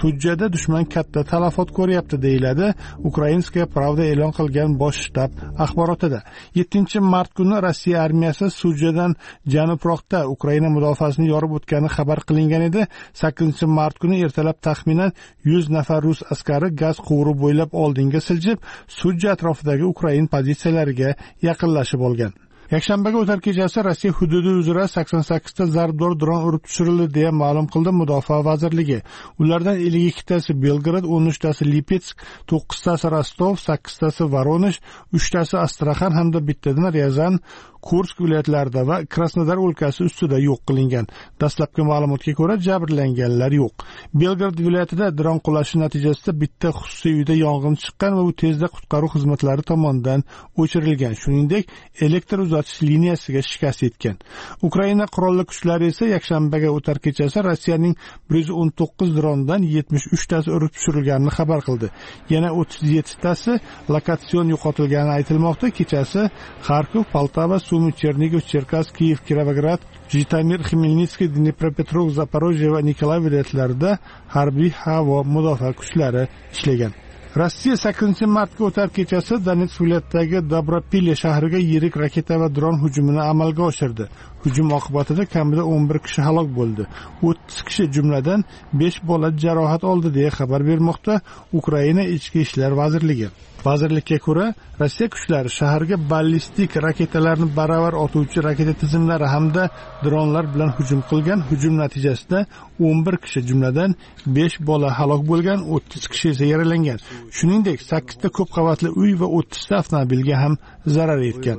dushman katta talafot ko'ryapti, deyiladi Ukrainskaya Pravda e'lon qilgan bosh shtab axborotida. yettinchi mart kuni Rossiya armiyasi Sujadan janubroqda Ukraina mudofaasini yorib o'tgani xabar qilingan edi. sakkizinchi mart kuni ertalab taxminan yuz nafar rus askari gaz quvuri bo'ylab oldinga siljib, Suja atrofidagi Ukraina pozitsiyalariga yaqinlashib olgan. Yakshanbaga o'tar kechasi Rossiya hududi uzra sakson sakkizta zarbdor dron urib tushirildi deya ma'lum qildi Mudofaa vazirligi. Ulardan ellik ikkitasi Belgrad, o'n uchtasi Lipetsk, to'qqiztasi Rostov, sakkiztasi Voronoj, uchtasi Astraxan hamda bittadan Ryazan, Kursk viloyatlarida va Krasnodar o'lkasi ustida yo'q qilingan. Dastlabki ma'lumotga ko'ra jabrlanganlar yo'q. Belgrad viloyatida dron qulashi natijasida bitta xususiy uyda yong'in chiqqan va u tezda qutqaruv xizmatlari tomonidan o'chirilgan. Shuningdek, elektr uzatish liniyasiga shikast yetgan. Ukraina qurolli kuchlari esa yakshanbaga o'tar kechasi Rossiyaning bir yuz o'n to'qqiz drondan yetmish uchtasi urib tushirilganini xabar qildi. Yana o'ttiz yettitasi lokatsion yo'qotilgani aytilmoqda. Kechasi Kharkov, Poltava, Sumy, Chernigov, Cherkassk, Kiyev, Kirovograd, Jitomir, Xmelnitskiy, Dnepropetrovsk, Zaporojye va Nikolay viloyatlarida harbiy havo mudofaa kuchlari ishlagan. Rossiya sakkizinchi martga o'tar kechasi Donetsk viloyatidagi Dobropilya shahriga yirik raketa va dron hujumini amalga oshirdi. Hujum oqibatida kamida o'n bir kishi halok bo'ldi. o'ttiz kishi, jumladan besh bola jarohat oldi deya xabar bermoqda Ukraina Ichki ishlar vazirligi. Vazirlikka ko'ra, Rossiya kuchlari shaharga ballistik raketalarni baravar otuvchi raketa tizimlari hamda dronlar bilan hujum qilgan. Hujum natijasida o'n bir kishi, jumladan besh bola halok bo'lgan, o'ttiz kishi esa yaralangan. Shuningdek, sakkizta ko'p qavatli uy va o'ttizta avtomobilga ham zarar yetgan.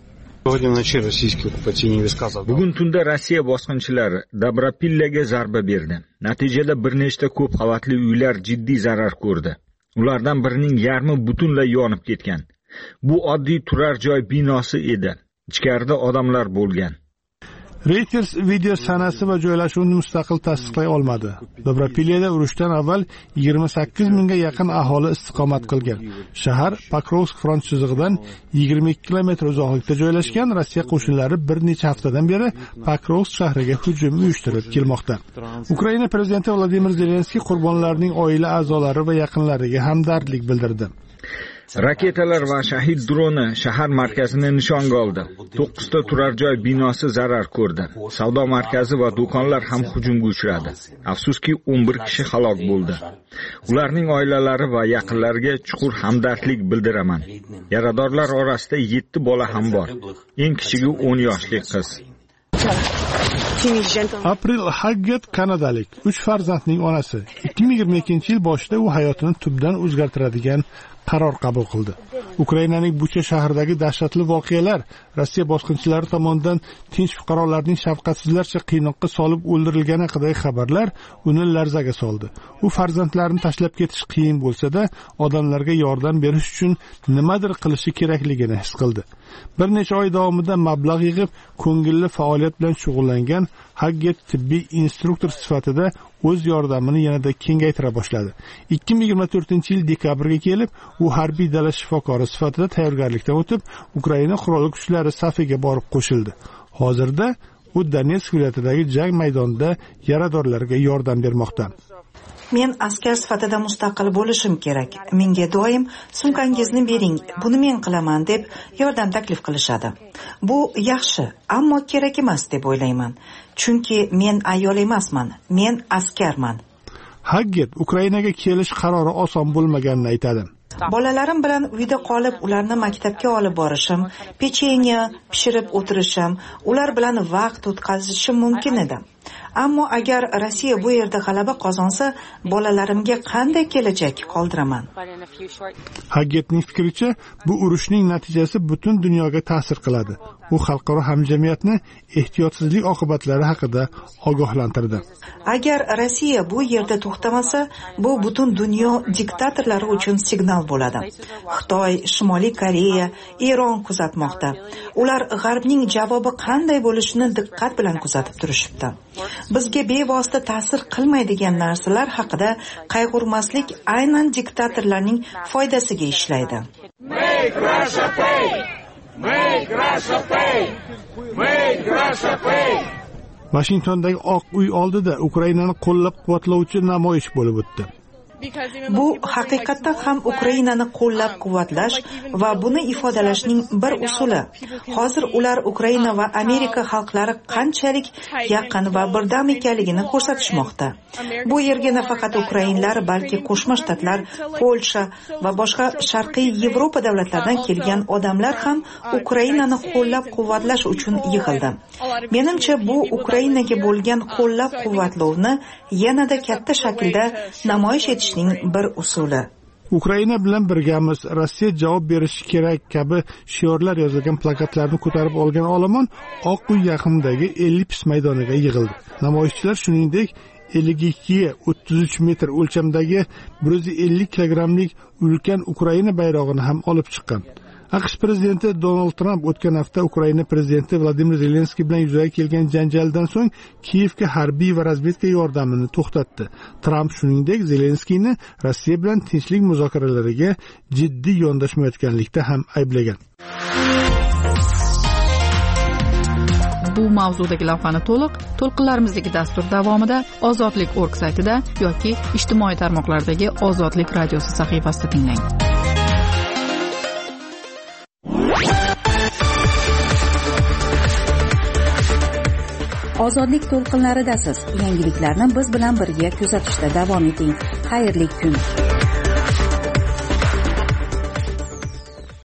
Bugun tunda Rossiya bosqinchilari Dobropillaga zarba berdi. Natijada bir nechta ko'p qavatli uylar jiddiy zarar ko'rdi. Ulardan birining yarmi butunlay yonib ketgan. Bu oddiy turar joy binosi edi. Ichkarida odamlar bo'lgan. Reuters video sanasi va joylashuvini mustaqil tasdiqlay olmadi. Dobropilyada urushdan avval yigirma sakkiz mingga yaqin aholi istiqomat qilgan. Shahar Pokrovsk front chizig'idan yigirma ikki kilometr uzoqlikda joylashgan. Rossiya qo'shinlari bir necha haftadan beri Pokrovsk shahriga hujum uyushtirib kelmoqda. Ukraina prezidenti Vladimir Zelenskiy qurbonlarning oila a'zolari va yaqinlariga hamdardlik bildirdi. Raketalar va shahid droni shahar markazini nishonga oldi. to'qqizta turar joy binosi zarar ko'rdi. Savdo markazi va do'konlar ham hujumga uchradi. Afsuski, o'n bir kishi halok bo'ldi. Ularning oilalari va yaqinlariga chuqur hamdardlik bildiraman. Yaradorlar orasida yetti bola ham bor. Eng kichigi o'n yoshli qiz. April Haggett kanadalik, uch farzandning onasi. ikki ming yigirma ikkinchi yil boshida u hayotini tubdan o'zgartiradigan qaror qabul qildi. Ukrainaning Bucha shahridagi dahshatli voqealar, Rossiya bosqinchilari tomonidan tinch fuqarolarning shafqatsizlarcha qiynoqqa solib o'ldirilgani haqidagi xabarlar uni larzaga soldi. U farzandlarini tashlab ketish qiyin bo'lsa-da, odamlarga yordam berish uchun nimadir qilishi kerakligini his qildi. Bir necha oy davomida mablag' yig'ib, ko'ngilli faoliyat bilan shug'ullangan Haggett tibbiy instruktor sifatida o'z yordamini yanada kengaytira boshladi. ikki ming yigirma to'rtinchi yil dekabrga kelib, u harbiy dala shifokori sifatida tayyorgarlikdan o'tib, Ukraina qurolli kuchlari safiga borib qo'shildi. Hozirda u Donetsk viloyatidagi jang maydonida yaradorlarga yordam bermoqda. Men askar sifatida mustaqil bo'lishim kerak. Menga doim sumkangizni bering, buni men qilaman deb yordam taklif qilishadi. Bu yaxshi, ammo kerak emas deb o'ylayman. Chunki men ayol emasman, men askarman. Haggett Ukrainaga kelish qarori oson bo'lmaganini aytadi. Bolalarim bilan uyda qolib, ularni maktabga olib borishim, pechenya pishirib o'tirishim, ular bilan vaqt o'tkazishim mumkin edi. Ammo agar Rossiya bu yerda g'alaba qozonsa, bolalarimga qanday kelajak qoldiraman? Haggettning fikricha, bu urushning natijasi butun dunyoga ta'sir qiladi. U xalqaro hamjamiyatni ehtiyotsizlik oqibatlari haqida ogohlantirdi. Agar Rossiya bu yerda to'xtamasa, bu butun dunyo diktatorlari uchun signal bo'ladi. Xitoy, Shimoliy Koreya, Eron kuzatmoqda. Ular G'arbning javobi qanday bo'lishini diqqat bilan kuzatib turishibdi. Bizga bevosita ta'sir qilmaydigan narsalar haqida qayg'urmaslik aynan diktatorlarning foydasiga ishlaydi. Make Russia pay! Make Russia pay! Make Russia pay! Washingtondagi Oq uy oldida Ukrainani qo'llab-quvvatlovchi namoyish bo'lib o'tdi. Bu haqiqatdan ham Ukrainani qo'llab-quvvatlash va buni ifodalashning bir usuli. Hozir ular Ukraina va Amerika xalqlari qanchalik yaqin va birdam ekanligini ko'rsatishmoqda. Bu yerga nafaqat ukrainlar, balki Qo'shma Shtatlar, Polsha va boshqa Sharqiy Yevropa davlatlaridan kelgan odamlar ham Ukrainani qo'llab-quvvatlash uchun yig'ildi. Menimcha, bu Ukrainaga bo'lgan qo'llab-quvvatlovni yanada katta shaklda namoyish etishning bir usuli. Ukraina bilan birgamiz, Rossiya javob berishi kerak kabi shiorlar yozilgan plakatlarni ko'tarib olgan olomon Oq uy yaqinidagi Ellips maydoniga yig'ildi. Namoyishchilar shuningdek ellik ikki ga o'ttiz uch metr o'lchamdagi bir yuz ellik kilogrammlik ulkan Ukraina bayrog'ini ham olib chiqqan. AQSh prezidenti Donald Tramp o'tgan hafta Ukraina prezidenti Vladimir Zelenskiy bilan yuzaga kelgan janjaldan so'ng Kiyevga harbiy va razvedka yordamini to'xtatdi. Tramp shuningdek Zelenskiyni Rossiya bilan tinchlik muzokaralariga jiddiy yondashmayotganlikda ham ayblagan. Bu mavzudagi lavhani to'liq to'lqinlarimizdagi dastur davomida ozodlik точка org saytida yoki ijtimoiy tarmoqlardagi Ozodlik radiosi sahifasida tinglang. Ozodlik to'lqinlaridasiz. Yangiliklarni biz bilan birga kuzatishda davom eting. Xayrli kun.